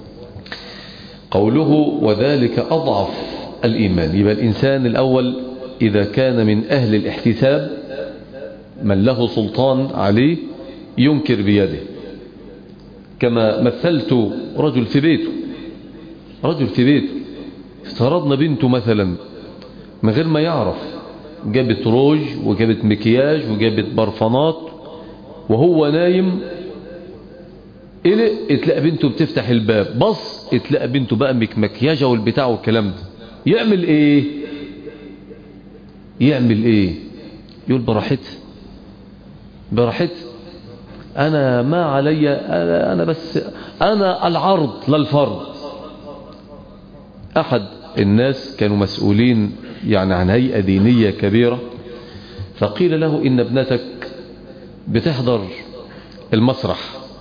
S1: قوله وذلك أضعف الإيمان. يبقى الإنسان الأول إذا كان من أهل الاحتساب من له سلطان عليه ينكر بيده. كما مثلت رجل في بيته رجل في بيته افترضنا بنته مثلا من غير ما يعرف جابت روج وجابت مكياج وجابت برفانات وهو نايم قلق اتلاقى بنته بتفتح الباب بص اتلاقى بنته بقى مكياجه والبتاع والكلام ده. يعمل ايه يعمل ايه يقول براحتي براحتي انا ما علي انا, أنا بس انا العرض للفرض. احد الناس كانوا مسؤولين يعني عن هيئة دينية كبيرة فقيل له إن ابنتك بتحضر المسرح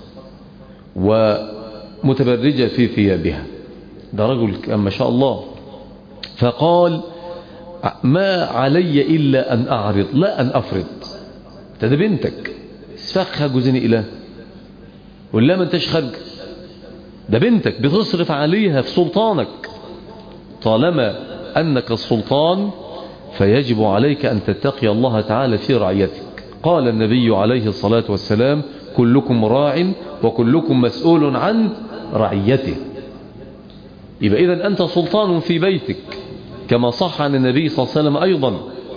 S1: ومتبرجة في ثيابها. ده رجل ما شاء الله. فقال ما علي إلا أن أعرض لا أن أفرض. ده بنتك اسفخها جوزين إله ولا ما انتش خارج. ده بنتك بتصرف عليها في سلطانك. طالما أنك السلطان فيجب عليك أن تتقي الله تعالى في رعيتك. قال النبي عليه الصلاة والسلام كلكم راع وكلكم مسؤول عن رعيته. يبقى إذن أنت سلطان في بيتك كما صح عن النبي صلى الله عليه وسلم أيضا.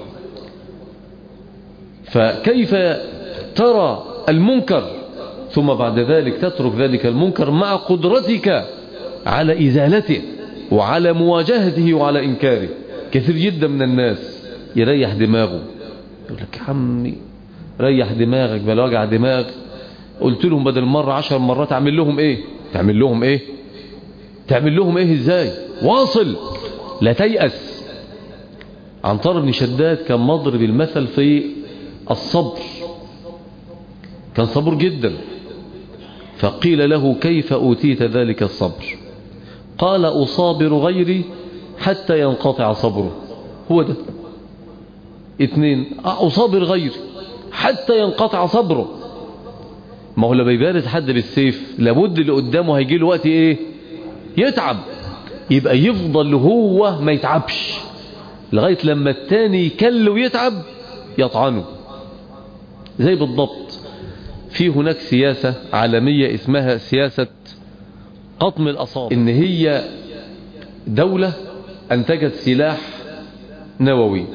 S1: فكيف ترى المنكر ثم بعد ذلك تترك ذلك المنكر مع قدرتك على إزالته وعلى مواجهته وعلى إنكاره؟ كثير جدا من الناس يريح دماغه يقول لك يا عمي ريح دماغك بلا وجع دماغ. قلت لهم بدل مرة عشر مرات اعمل لهم ايه تعمل لهم ايه تعمل لهم ايه ازاي واصل لا تيأس. عنتر بن شداد كان مضرب المثل في الصبر كان صبور جدا. فقيل له كيف أوتيت ذلك الصبر؟ قال أصابر غيري حتى ينقطع صبره. هو ده. اثنين أصابر غيري حتى ينقطع صبره. ما هو لما يبارز حد بالسيف لابد اللي قدامه هيجي له وقت ايه يتعب. يبقى يفضل هو ما يتعبش لغاية لما التاني يكل ويتعب يطعنه. زي بالضبط في هناك سياسة عالمية اسمها سياسة قطم الأصابع. إن هي دولة أنتجت سلاح نووي.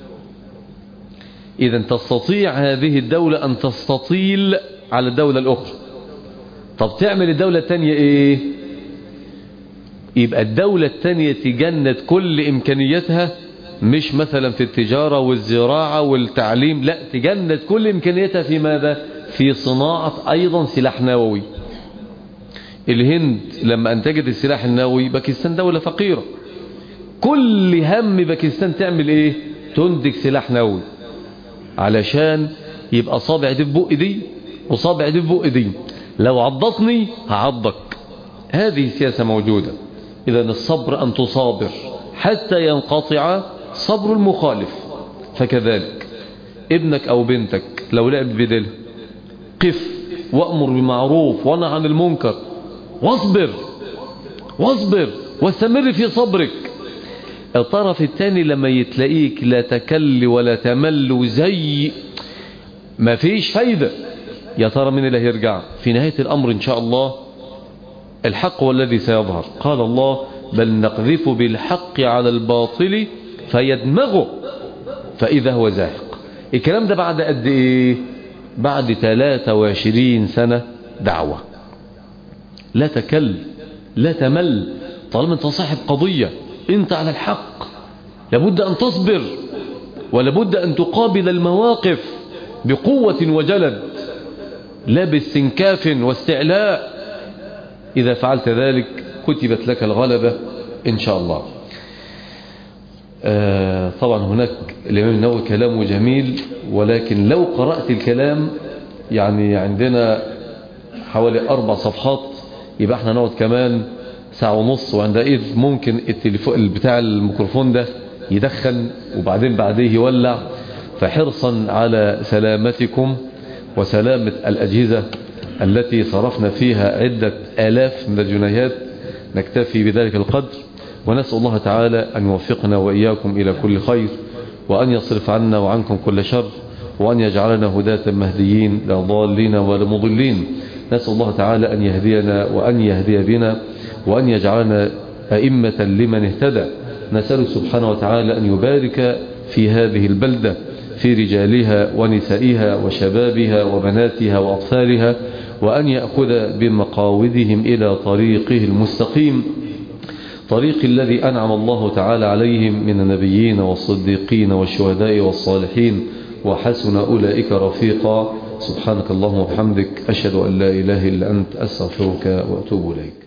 S1: إذا تستطيع هذه الدولة أن تستطيل على الدولة الأخرى. طب تعمل الدولة الثانية إيه؟ يبقى الدولة الثانية تجند كل إمكانياتها مش مثلا في التجارة والزراعة والتعليم لا تجند كل إمكانياتها في ماذا؟
S2: في صناعة أيضا سلاح نووي. الهند لما أنتجت السلاح النووي، باكستان دولة فقيرة، كل هم باكستان تعمل إيه؟ تنتج سلاح نووي علشان يبقى صابع دي في بق دي وصابع دي في بق دي، لو عضتني هعضك. هذه سياسة موجودة. إذا الصبر أن تصابر حتى ينقطع صبر المخالف. فكذلك ابنك أو بنتك لو لعب بدل، قف وأمر بالمعروف ونهى عن المنكر، واصبر واصبر واستمر في صبرك. الطرف الثاني لما يتلاقيك لا تكل ولا تمل زي ما فيش فايدة، يا ترى من اللي هيرجع في نهاية الأمر؟ إن شاء الله الحق هو الذي سيظهر. قال الله: بل نقذف بالحق على الباطل فيدمغه فإذا هو زاهق. الكلام ده بعد قد إيه؟ بعد ثلاثة وعشرين سنة دعوة. لا تكل لا تمل، طالما انت صاحب قضية، انت على الحق، لابد أن تصبر ولابد أن تقابل المواقف بقوة وجلد، لا باستنكاف واستعلاء. إذا فعلت ذلك كتبت لك الغلبة إن شاء الله. آه طبعا هناك الإمام النووي كلامه جميل، ولكن لو قرأت الكلام يعني عندنا حوالي أربع صفحات، يبقى احنا نقعد كمان ساعة ونص، وعندئذ ممكن التليفون بتاع الميكروفون ده يدخن وبعدين بعديه يولع. فحرصا على سلامتكم وسلامة الأجهزة التي صرفنا فيها عدة آلاف من الجنيهات نكتفي بذلك القدر، ونسأل الله تعالى أن يوفقنا وإياكم إلى كل خير، وأن يصرف عنا وعنكم كل شر، وأن يجعلنا هداة مهديين لا ضالين ولا مضلين. نسأل الله تعالى أن يهدينا وأن يهدي بنا، وأن يجعلنا أئمة لمن اهتدى. نسأل سبحانه وتعالى أن يبارك في هذه البلدة، في رجالها ونسائها وشبابها وبناتها وأطفالها، وأن يأخذ بمقاودهم إلى طريقه المستقيم، طريق الذي أنعم الله تعالى عليهم من النبيين والصديقين والشهداء والصالحين، وحسن أولئك رفيقا. سبحانك اللهم وبحمدك، أشهد أن لا إله إلا أنت، أستغفرك وأتوب إليك.